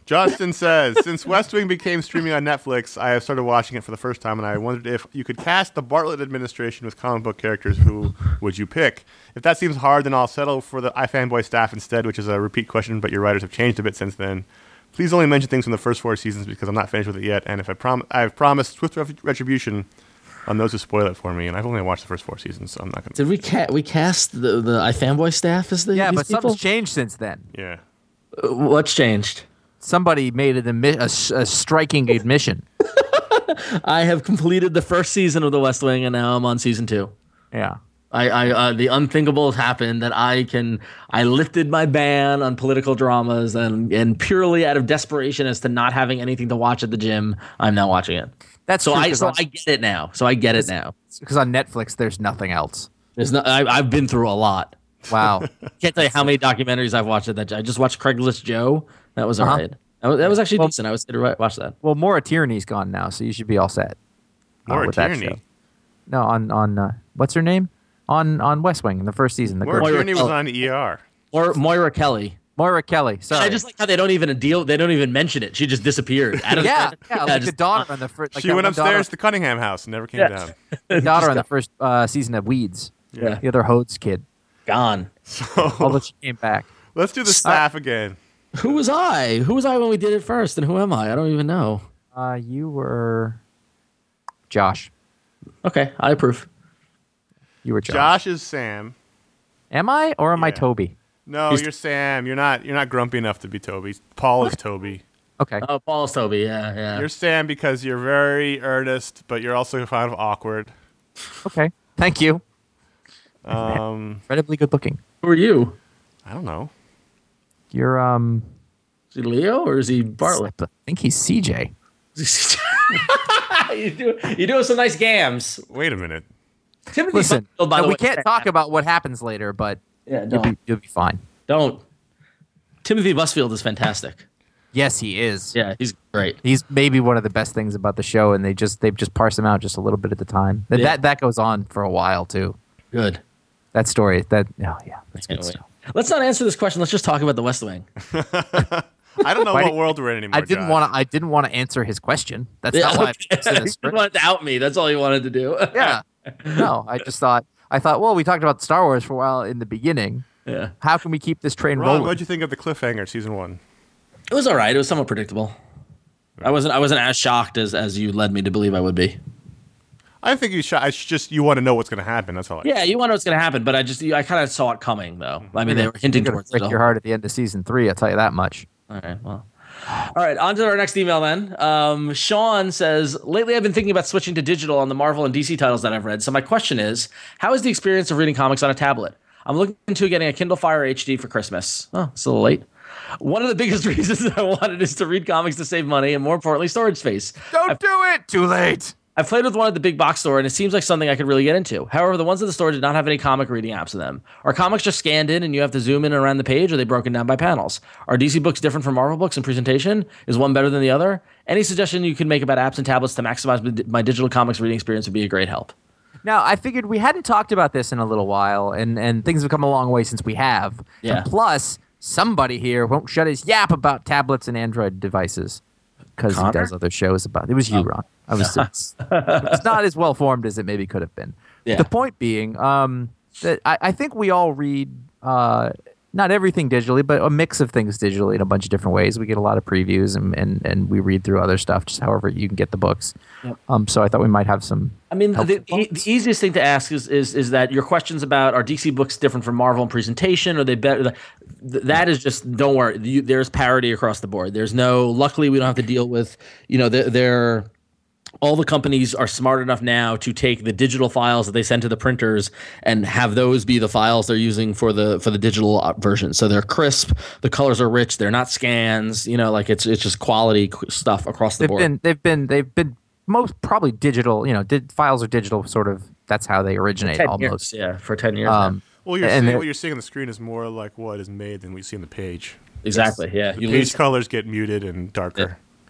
Justin says, since West Wing became streaming on Netflix, I have started watching it for the first time, and I wondered if you could cast the Bartlett administration with comic book characters, who would you pick? If that seems hard, then I'll settle for the iFanboy staff instead, which is a repeat question, but your writers have changed a bit since then. Please only mention things from the first four seasons because I'm not finished with it yet, and if I prom- I've promised swift retribution on those who spoil it for me, and I've only watched the first four seasons, so I'm not going to... Did we ca- we cast the, the iFanboy staff as the Yeah, these but people? something's changed since then. Yeah. Uh, What's changed? Somebody made an admi- a, s- a striking admission. I have completed the first season of The West Wing, and now I'm on season two. Yeah. I, I uh, the unthinkable has happened that I can I lifted my ban on political dramas and and purely out of desperation as to not having anything to watch at the gym, I'm now watching it. That's So true, I 'cause so on, I get it now. So I get it now. because on Netflix there's nothing else. There's no I, I've been through a lot. Wow. Can't tell you how many documentaries I've watched at that. I just watched Craigslist Joe. That was Uh-huh. alright. That was, that was actually Well- decent. I was to watch that. Well, Maura Tierney's gone now, so you should be all set. uh, Maura with that Tierney. show. No, on on uh, what's her name? On on West Wing in the first season. The Maura girl- Moira Tierney was Kelly. on E R. Or Moira Kelly. Moira Kelly. Sorry. I just like how they don't even deal. They don't even mention it. She just disappeared. Out of yeah, yeah, like the just- daughter on the first. Like She that went one upstairs daughter, to Cunningham House and never came Yeah. down. the daughter on the first uh, season of Weeds. Yeah. The other Hodes kid. Gone. Although she came back. Let's do the staff again. Who was I? Who was I when we did it first? And who am I? I don't even know. Uh, you were Josh. Okay, I approve. You were Josh. Josh is Sam. Am I or am I Yeah. Toby? No, He's- you're Sam. You're not. You're not grumpy enough to be Toby. Paul is Toby. Okay. Oh, Paul's Toby. Yeah, yeah. You're Sam because you're very earnest, but you're also kind of awkward. Okay. Thank you. Um, Incredibly good looking. Who are you? I don't know. You're um. Is he Leo or is he Bartlett? I think he's C J. you do. You doing some nice gams. Wait a minute. Timothy Listen, Busfield, by the we way, can't talk about what happens later, but Yeah, you'll don't be, you'll be fine. don't. Timothy Busfield is fantastic. Yes, he is. Yeah, he's great. He's maybe one of the best things about the show, and they just they've just parsed him out just a little bit at the time. That Yeah. that, that goes on for a while too. Good. That story. That oh yeah, that's good Anyway, stuff. let's not answer this question. Let's just talk about the West Wing. I don't know Why what did- world we're in anymore. I didn't Josh. want to. I didn't want to answer his question. That's Yeah, not why I okay. put this in the He script. wanted to out me. That's all he wanted to do. Yeah. No, I just thought. I thought. Well, we talked about Star Wars for a while in the beginning. Yeah. How can we keep this train Ron, rolling? what'd you think of the cliffhanger season one? It was all right. It was somewhat predictable. I wasn't. I wasn't as shocked as as you led me to believe I would be. I think you sh- I sh- just you want to know what's going to happen. That's all. I Yeah, you want to know what's going to happen, but I just I kind of saw it coming though. I mean, they were hinting You're gonna towards it. break your heart at the end of season three. I'll tell you that much. All right. Well. All right. On to our next email then. Um, Sean says, lately I've been thinking about switching to digital on the Marvel and D C titles that I've read. So my question is, how is the experience of reading comics on a tablet? I'm looking into getting a Kindle Fire H D for Christmas. Oh, it's a little late. One of the biggest reasons that I wanted is to read comics to save money and more importantly, storage space. Don't do it. Too late. I've played with one at the big box store, and it seems like something I could really get into. However, the ones at the store did not have any comic reading apps in them. Are comics just scanned in and you have to zoom in and around the page, or are they broken down by panels? Are D C books different from Marvel books in presentation? Is one better than the other? Any suggestion you can make about apps and tablets to maximize my digital comics reading experience would be a great help. Now, I figured we hadn't talked about this in a little while, and, and things have come a long way since we have. Yeah. And plus, somebody here won't shut his yap about tablets and Android devices because he Connor? does other shows about it. It was you, Ron. I was it's, it's not as well formed as it maybe could have been. Yeah. The point being um, that I, I think we all read uh, not everything digitally, but a mix of things digitally in a bunch of different ways. We get a lot of previews and, and, and we read through other stuff, just however you can get the books. Yep. Um, so I thought we might have some. I mean, the, helpful the, thoughts. the easiest thing to ask is, is is that your questions about are D C books different from Marvel in presentation? Are they better? Th- that is just don't worry. You, there's parity across the board. There's no. Luckily, we don't have to deal with. You know, they're. they're all the companies are smart enough now to take the digital files that they send to the printers and have those be the files they're using for the for the digital version. So they're crisp, the colors are rich, they're not scans. You know, like it's it's just quality stuff across the They've board. been they've been they've been most probably digital. You know, did, files are digital. Sort of. That's how they originate ten almost. years, yeah, for ten years. Um, now. Well, you're And seeing, it- what you're seeing on the screen is more like what is made than we see on the page. Exactly. Yeah, The you page lose. colors get muted and darker.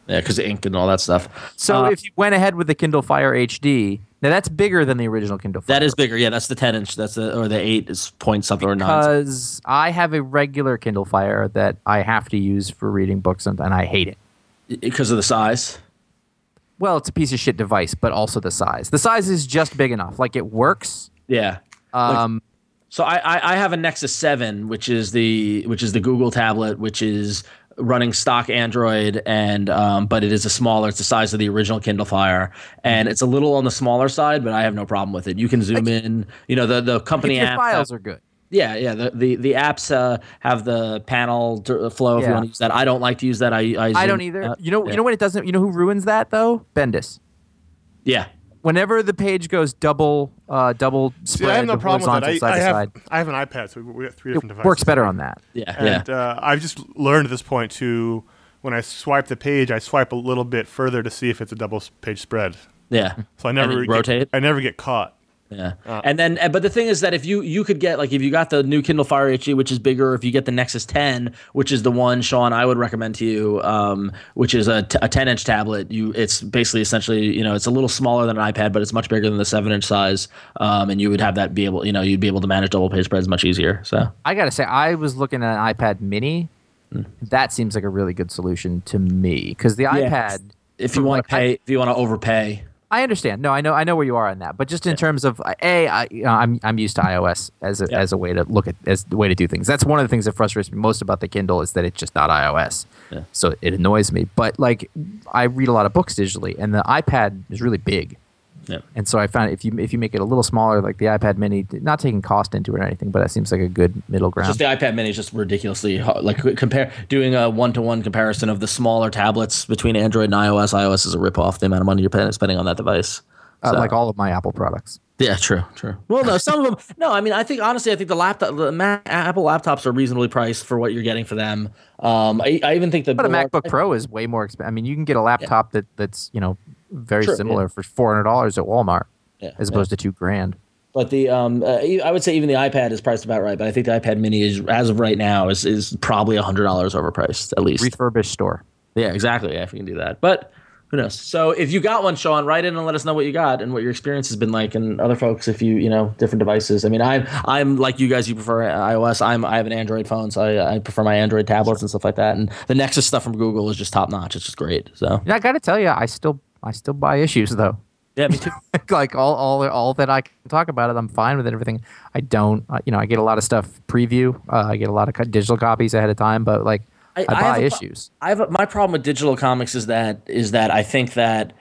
Yeah, because of ink and all that stuff. So Uh, if you went ahead with the Kindle Fire H D, now that's bigger than the original Kindle Fire. that is bigger. Yeah, that's the ten inch. That's the or the eight is point something or nine. because I have a regular Kindle Fire that I have to use for reading books, and, and I hate it. Because of the size. Well, it's a piece of shit device, but also the size. The size is just big enough. Like, it works. Yeah. Um, So I, I I have a Nexus seven, which is the which is the Google tablet, which is running stock Android, and um, but it is a smaller. It's the size of the original Kindle Fire, and it's a little on the smaller side, but I have no problem with it. You can zoom in. You know the the company if your apps files have- are good. Yeah, yeah. The the, the apps uh, have the panel d- flow if you Yeah. want to use that. I don't like to use that. I I, I zoom don't either. out. You know, Yeah. you know when it doesn't. You know who ruins that though? Bendis. Yeah. Whenever the page goes double, uh, double See, spread, I have no problem with that. horizontal I, side I to have side, I have an iPad, so we we got three different it devices. works better on that. Yeah. And yeah. uh, I've just learned at this point to, when I swipe the page, I swipe a little bit further to see if it's a double s- page spread. Yeah. So I never then you get, rotate? I never get caught. Yeah, and then, uh, but the thing is that if you you could get like if you got the new Kindle Fire H D, which is bigger, if you get the Nexus ten, which is the one, Sean, I would recommend to you, um, which is a, t- a ten inch tablet. You, it's basically essentially, you know, it's a little smaller than an iPad, but it's much bigger than the seven inch size, um, and you would have that be able, you know, you'd be able to manage double page spreads much easier. So I gotta say, I was looking at an iPad Mini. Hmm. That seems like a really good solution to me because the iPad. if you want to pay, if you want to overpay. I understand. No, I know. I know where you are on that. But just in terms of uh, a, I, you know, I'm I'm used to iOS as a, Yeah. as a way to look at as the way to do things. That's one of the things that frustrates me most about the Kindle is that it's just not iOS. Yeah. So it annoys me. But like, I read a lot of books digitally, and the iPad is really big. Yeah. And so I found if you if you make it a little smaller, like the iPad Mini, not taking cost into it or anything, but that seems like a good middle ground. Just the iPad Mini is just ridiculously hard. Like compare doing a one to one comparison of the smaller tablets between Android and iOS. iOS is a ripoff. The amount of money you're paying, spending on that device. uh, So- like all of my Apple products. Yeah, true, true. Well, no, some of them. No, I mean, I think honestly, I think the laptop, the Mac, Apple laptops are reasonably priced for what you're getting for them. Um, I, I even think the But a MacBook Pro is way more expensive. I mean, you can get a laptop that that's you know very True, similar yeah. for four hundred dollars at Walmart, Yeah, as yeah. opposed to two grand. But the um, uh, I would say even the iPad is priced about right. But I think the iPad Mini is, as of right now, is is probably a hundred dollars overpriced at least. Refurbished store. Yeah, exactly. Yeah, if you can do that, but. Who knows? So if you got one, Sean, write in and let us know what you got and what your experience has been like, and other folks, if you you know different devices. I mean, I'm I'm like you guys. You prefer iOS. I'm I have an Android phone, so I, I prefer my Android tablets and stuff like that. And the Nexus stuff from Google is just top notch. It's just great. So And I got to tell you, I still I still buy issues though. yeah, me too. Like all all all that I can talk about it, I'm fine with it. Everything. I don't. Uh, you know, I get a lot of stuff preview. Uh, I get a lot of co- digital copies ahead of time, but like I, I buy have a pro- issues. I have a, my problem with digital comics is that is that I think that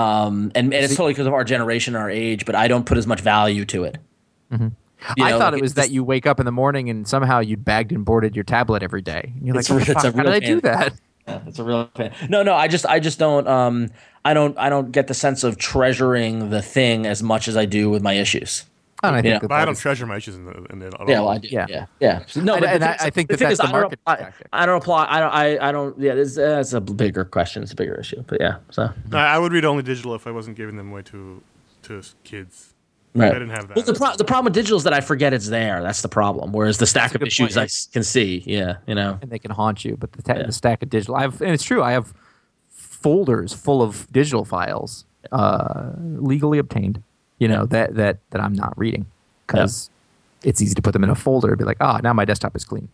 um and, and it's totally because of our generation, our age, but I don't put as much value to it. You I know, thought like, it was it's that just- you wake up in the morning and somehow you bagged and boarded your tablet every day. And you're like, It's "What re- the it's a fuck? How real did I do pain. that? Yeah, it's a real pain. No, no, I just I just don't um I don't I don't get the sense of treasuring the thing as much as I do with my issues. And I think Yeah. that But I that don't is- treasure my issues in, the, in it at all. Yeah, well, I do. Yeah. Yeah, yeah. So, no, And- but the and thing I- is- I think the that thing that's is, the I don't marketing apply- tactic. I don't apply. I don't. I, I don't. Yeah, it's, uh, it's a bigger question. It's a bigger issue. But yeah. So I, I would read only digital if I wasn't giving them away to to kids. right. I didn't have that. Well, the, pro- the problem with digital is that I forget it's there. That's the problem. Whereas the stack of good issues point. I s- can see. Yeah, you know. and they can haunt you. But the, ta- Yeah. the stack of digital, I've and it's true. I have folders full of digital files, uh, legally obtained. You know that that that I'm not reading because it's easy to put them in a folder and be like, ah, now my desktop is clean.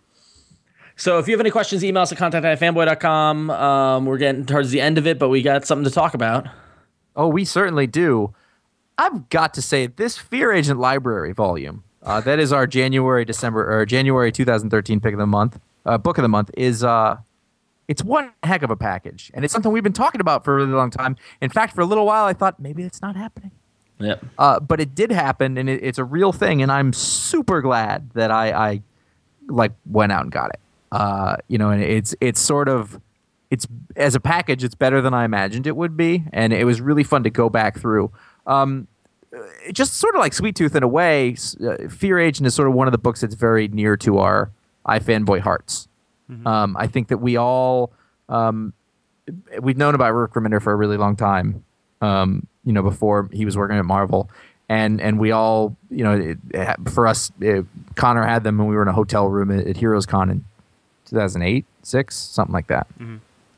So if you have any questions, email us at contact at fanboy dot com. Um, we're getting towards the end of it, but we got something to talk about. Oh, we certainly do. I've got to say, this Fear Agent Library volume, uh, that is our January, December, or January twenty thirteen pick of the month, uh, book of the month, is uh, it's one heck of a package, and it's something we've been talking about for a really long time. In fact, for a little while, I thought maybe it's not happening. Yeah. Uh, but it did happen, and it, it's a real thing, and I'm super glad that I, I like went out and got it. Uh, you know, and it's it's sort of it's as a package, it's better than I imagined it would be, and it was really fun to go back through. Um, it just sort of like Sweet Tooth in a way. s- Uh, Fear Agent is sort of one of the books that's very near to our iFanboy hearts. Um, I think that we all um, we've known about Rick Remender for a really long time. Um, you know, before he was working at Marvel, and and we all, you know, it, it, for us, it, Connor had them when we were in a hotel room at, at Heroes Con in two thousand eight, six, something like that.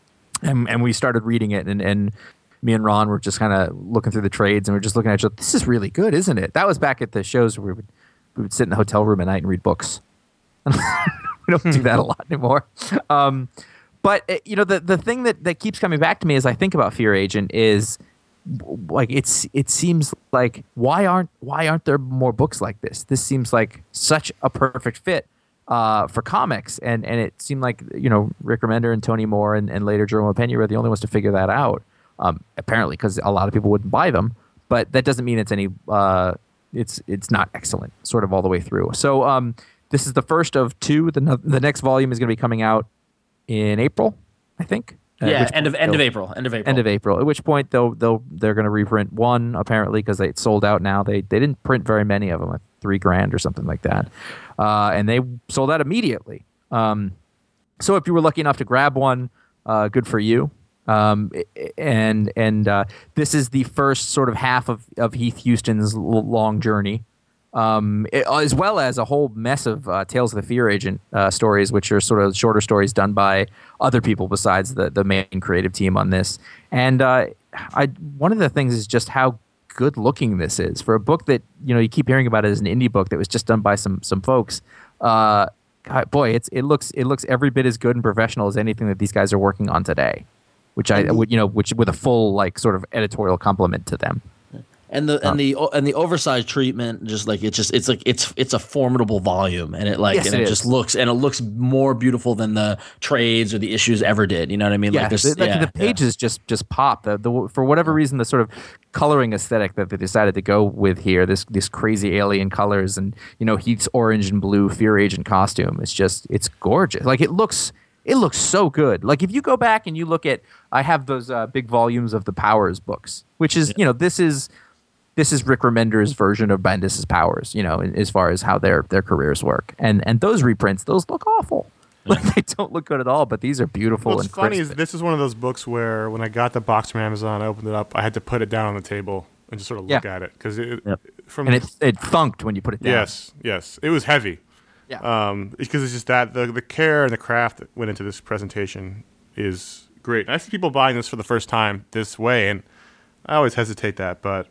and and we started reading it, and and me and Ron were just kind of looking through the trades, and we are just looking at each other. This is really good, isn't it? That was back at the shows where we would we would sit in the hotel room at night and read books. We don't do that a lot anymore. Um, but uh, you know, the the thing that that keeps coming back to me as I think about Fear Agent is like it's it seems like why aren't why aren't there more books like this? This seems like such a perfect fit uh, for comics, and and it seemed like, you know, Rick Remender and Tony Moore and, and later Jerome Pena were the only ones to figure that out. Um, apparently, because a lot of people wouldn't buy them, but that doesn't mean it's any uh, it's it's not excellent sort of all the way through. So um, this is the first of two. The no- the next volume is going to be coming out in April, I think. Yeah, end of end of April. End of April. End of April. At which point they'll they'll they're going to reprint one apparently because it's sold out now. They they didn't print very many of them, like three grand or something like that, uh, and they sold out immediately. Um, so if you were lucky enough to grab one, uh, good for you. Um, and and uh, this is the first sort of half of of Heath Houston's l- long journey. Um, it, as well as a whole mess of uh, Tales of the Fear Agent uh, stories, which are sort of shorter stories done by other people besides the, the main creative team on this. And uh, I one of the things is just how good looking this is for a book that, you know, you keep hearing about it as an indie book that was just done by some some folks. Uh, God, boy, it's it looks it looks every bit as good and professional as anything that these guys are working on today. Which I would, you know, which with a full like sort of editorial compliment to them. And the and the and the oversized treatment, just like it's just it's like it's it's a formidable volume, and it like Yes, and it it, is. just looks and it looks more beautiful than the trades or the issues ever did. You know what I mean? Yeah, like, there's, the, like yeah, the pages just just pop. The, the for whatever reason, the sort of coloring aesthetic that they decided to go with here, this this crazy alien colors, and you know Heath's orange and blue Fear Agent costume. It's just it's gorgeous. Like it looks. It looks so good. Like if you go back and you look at, I have those uh, big volumes of the Powers books, which is, you know, this is this is Rick Remender's version of Bendis's Powers, you know, as far as how their their careers work. And and those reprints, those look awful. Like they don't look good at all, but these are beautiful. What's and funny crisp. is this is one of those books where when I got the box from Amazon, I opened it up, I had to put it down on the table and just sort of look Yeah. at it because it Yep. from and it it thunked when you put it down. yes yes it was heavy. Yeah. Um, because it's just that the the care and the craft that went into this presentation is great. I see people buying this for the first time this way, and I always hesitate that, but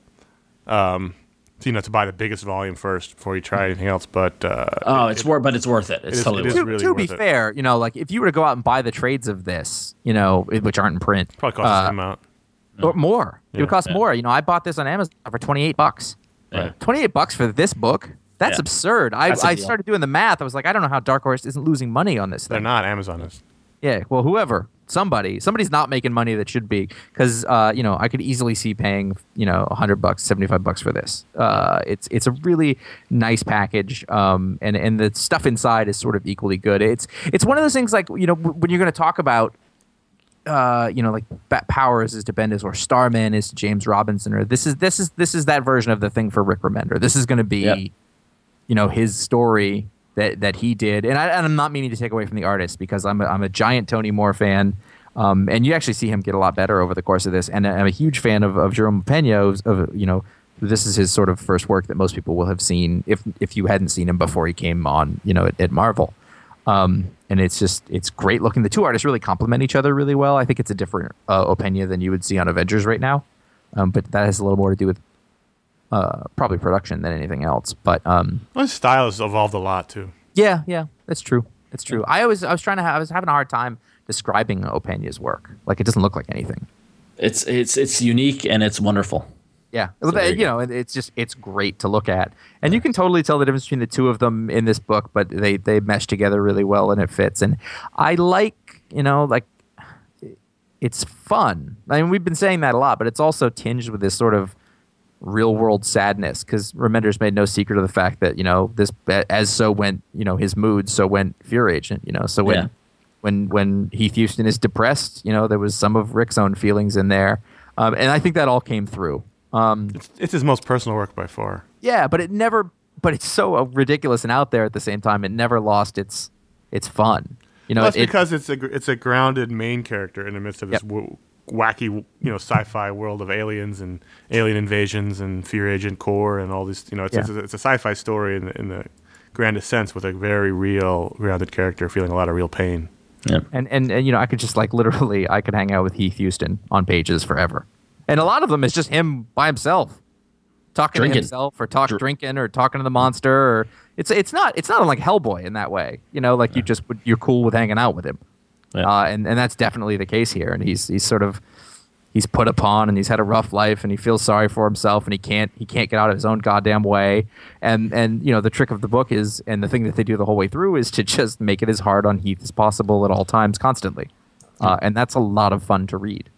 um, you know, to buy the biggest volume first before you try anything else. But uh, Oh, it- it's it- worth, but it's worth it. It's is- totally it worth is it. To, really to be worth it. fair, you know, like if you were to go out and buy the trades of this, you know, it- which aren't in print, probably costs the uh, same amount. or more, it Yeah. would cost Yeah. more. You know, I bought this on Amazon for twenty eight bucks. Yeah. twenty eight bucks for this book. That's Yeah. absurd. I, That's a I deal. started doing the math. I was like, I don't know how Dark Horse isn't losing money on this They're thing. not. Amazon is. Yeah, well, whoever, somebody, somebody's not making money that should be, because uh, you know, I could easily see paying, you know, a hundred bucks, seventy five bucks for this. Uh, it's it's a really nice package, um, and and the stuff inside is sort of equally good. It's it's one of those things like, you know, w- when you're going to talk about, uh, you know, like Bat Powers is to Bendis or Starman is to James Robinson, or this is this is this is that version of the thing for Rick Remender. This is going to be, Yep. you know, his story that that he did, and, I, and I'm not meaning to take away from the artist because I'm a, I'm a giant Tony Moore fan, um, and you actually see him get a lot better over the course of this, and I'm a huge fan of, of Jerome Pena. Of, of you know, this is his sort of first work that most people will have seen if if you hadn't seen him before he came on, you know, at, at Marvel. Um, and it's just it's great looking. The two artists really complement each other really well. I think it's a different uh, Opena than you would see on Avengers right now, um, but that has a little more to do with uh, probably production than anything else. But um, Well, his style has evolved a lot too. yeah, yeah, that's true. That's true. I always I was trying to have, I was having a hard time describing Opena's work. Like it doesn't look like anything. It's it's it's unique and it's wonderful. Yeah, So there you you know, it- it's just it's great to look at, and you can totally tell the difference between the two of them in this book. But they they mesh together really well, and it fits. And I like, you know, like it's fun. I mean, we've been saying that a lot, but it's also tinged with this sort of real world sadness because Remender's made no secret of the fact that, you know, this as so went, you know, his mood, so went Fear Agent. You know, so when Yeah. when when Heath Houston is depressed, you know, there was some of Rick's own feelings in there, um, and I think that all came through. Um, It's, it's his most personal work by far. yeah, but it never. But it's so uh, ridiculous and out there at the same time. It never lost its its fun. You know, Well, that's it, because it's a gr- it's a grounded main character in the midst of this Yep. w- wacky, you know, sci-fi world of aliens and alien invasions and Fear Agent Core and all these. You know, it's, Yeah. it's, a, it's a sci-fi story in the, in the grandest sense with a very real, grounded character feeling a lot of real pain. Yeah. And, and and you know, I could just like literally, I could hang out with Heath Houston on pages forever, and a lot of them is just him by himself, talking Drinking. to himself, or talk drinking, or talking to the monster. Or it's it's not it's not like Hellboy in that way, you know, like you just would- you're cool with hanging out with him, Yeah. uh, and and that's definitely the case here. And he's he's sort of he's put upon, and he's had a rough life, and he feels sorry for himself, and he can't he can't get out of his own goddamn way. And and you know, the trick of the book is, and the thing that they do the whole way through is to just make it as hard on Heath as possible at all times, constantly. Uh, and that's a lot of fun to read.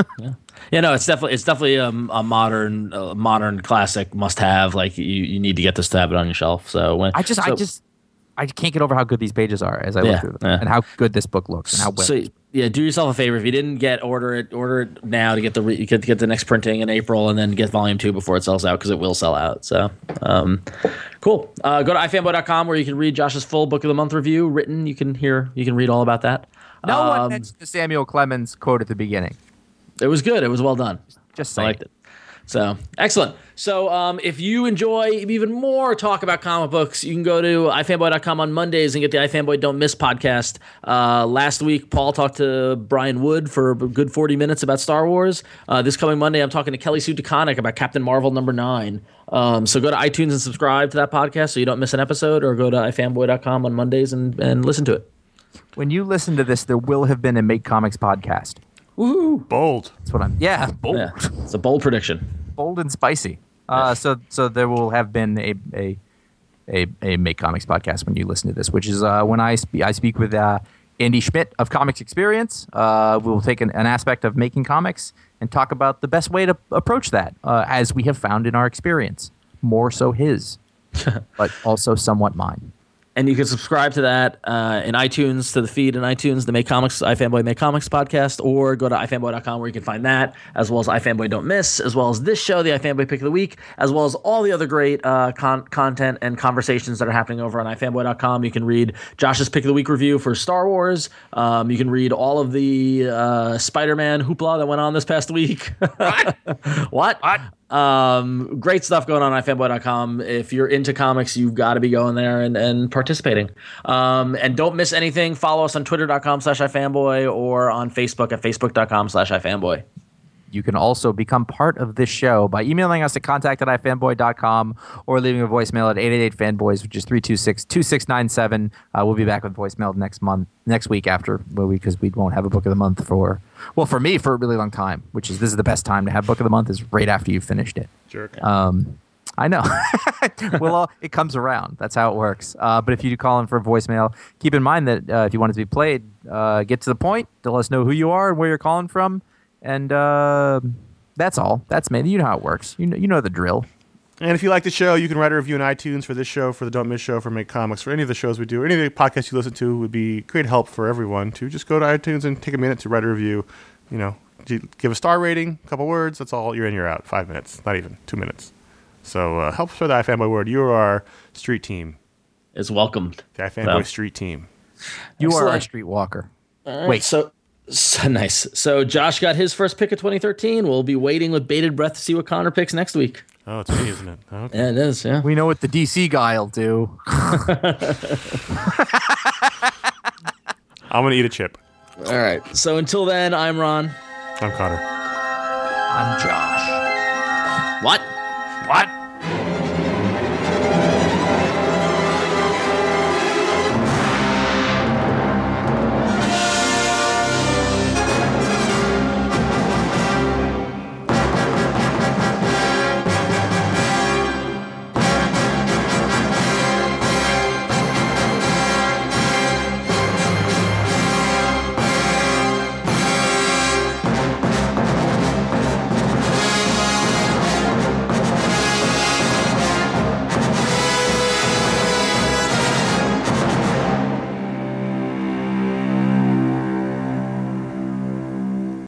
Yeah, no, it's definitely it's definitely um, a modern uh, modern classic must have. Like you, you need to get this to have it on your shelf. So when I just so, I just I can't get over how good these pages are as I Yeah, look through them, yeah. and how good this book looks, and how well. So yeah, do yourself a favor. If you didn't get order it, order it now to get the re- get get the next printing in April, and then get volume two before it sells out, because it will sell out. So, um, cool. Uh, go to i fanboy dot com where you can read Josh's full book of the month review written. You can hear you can read all about that. no one Um, mentioned the Samuel Clemens quote at the beginning. It was good. It was well done. Just I saying. liked it. So excellent. So um, if you enjoy even more talk about comic books, you can go to i fanboy dot com on Mondays and get the iFanboy Don't Miss podcast. Uh, last week, Paul talked to Brian Wood for a good forty minutes about Star Wars. Uh, this coming Monday, I'm talking to Kelly Sue DeConnick about Captain Marvel number nine. Um, so go to iTunes and subscribe to that podcast so you don't miss an episode, or go to i fanboy dot com on Mondays and, and listen to it. When you listen to this, there will have been a Make Comics podcast. Woohoo! Bold. That's what I'm. Yeah, bold, Yeah, it's a bold prediction. bold and spicy. Uh, so so there will have been a a a, a Make Comics podcast when you listen to this, which is uh, when I speak I speak with uh, Andy Schmidt of Comics Experience. Uh, we'll take an, an aspect of making comics and talk about the best way to approach that, uh, as we have found in our experience. More so his, but also somewhat mine. And you can subscribe to that uh, in iTunes, to the feed in iTunes, the Make Comics, iFanboy Make Comics podcast, or go to i fanboy dot com where you can find that, as well as iFanboy Don't Miss, as well as this show, the iFanboy Pick of the Week, as well as all the other great uh, con- content and conversations that are happening over on i fanboy dot com. You can read Josh's Pick of the Week review for Star Wars. Um, you can read all of the uh, Spider-Man hoopla that went on this past week. What? what? What? Um, great stuff going on at i fanboy dot com. If you're into comics, you've got to be going there and, and participating. Um, and don't miss anything. Follow us on twitter dot com slash ifanboy or on Facebook at facebook dot com slash ifanboy. You can also become part of this show by emailing us at contact at i fanboy dot com or leaving a voicemail at eight eight eight fanboys, which is three two six, two six nine seven. Uh, we'll be back with voicemail next month, next week after, well, because we won't have a book of the month for, well, for me, for a really long time, which is, this is the best time to have book of the month, is right after you've finished it. Jerk. Um, I know. well, all, it comes around. That's how it works. Uh, but if you do call in for a voicemail, keep in mind that uh, if you want it to be played, uh, get to the point, to let us know who you are and where you're calling from. And uh, that's all. That's me. You know how it works. You know, you know the drill. And if you like the show, you can write a review on iTunes for this show, for the Don't Miss show, for Make Comics, for any of the shows we do, any of the podcasts you listen to. Would be great help for everyone to just go to iTunes and take a minute to write a review. You know, give a star rating, a couple words. That's all. You're in, you're out. Five minutes, not even two minutes. So uh, help spread the iFanboy word. You are our street team, Is welcomed. the iFanboy Wow. street team. You are a Excellent. streetwalker. All right, Wait. So, so nice. So Josh got his first pick of twenty thirteen. We'll be waiting with bated breath to see what Connor picks next week. Oh, it's me, isn't it? Okay. Yeah, it is. Yeah. We know what the D C guy'll do. I'm gonna eat a chip. All right. So until then, I'm Ron. I'm Connor. I'm Josh. What?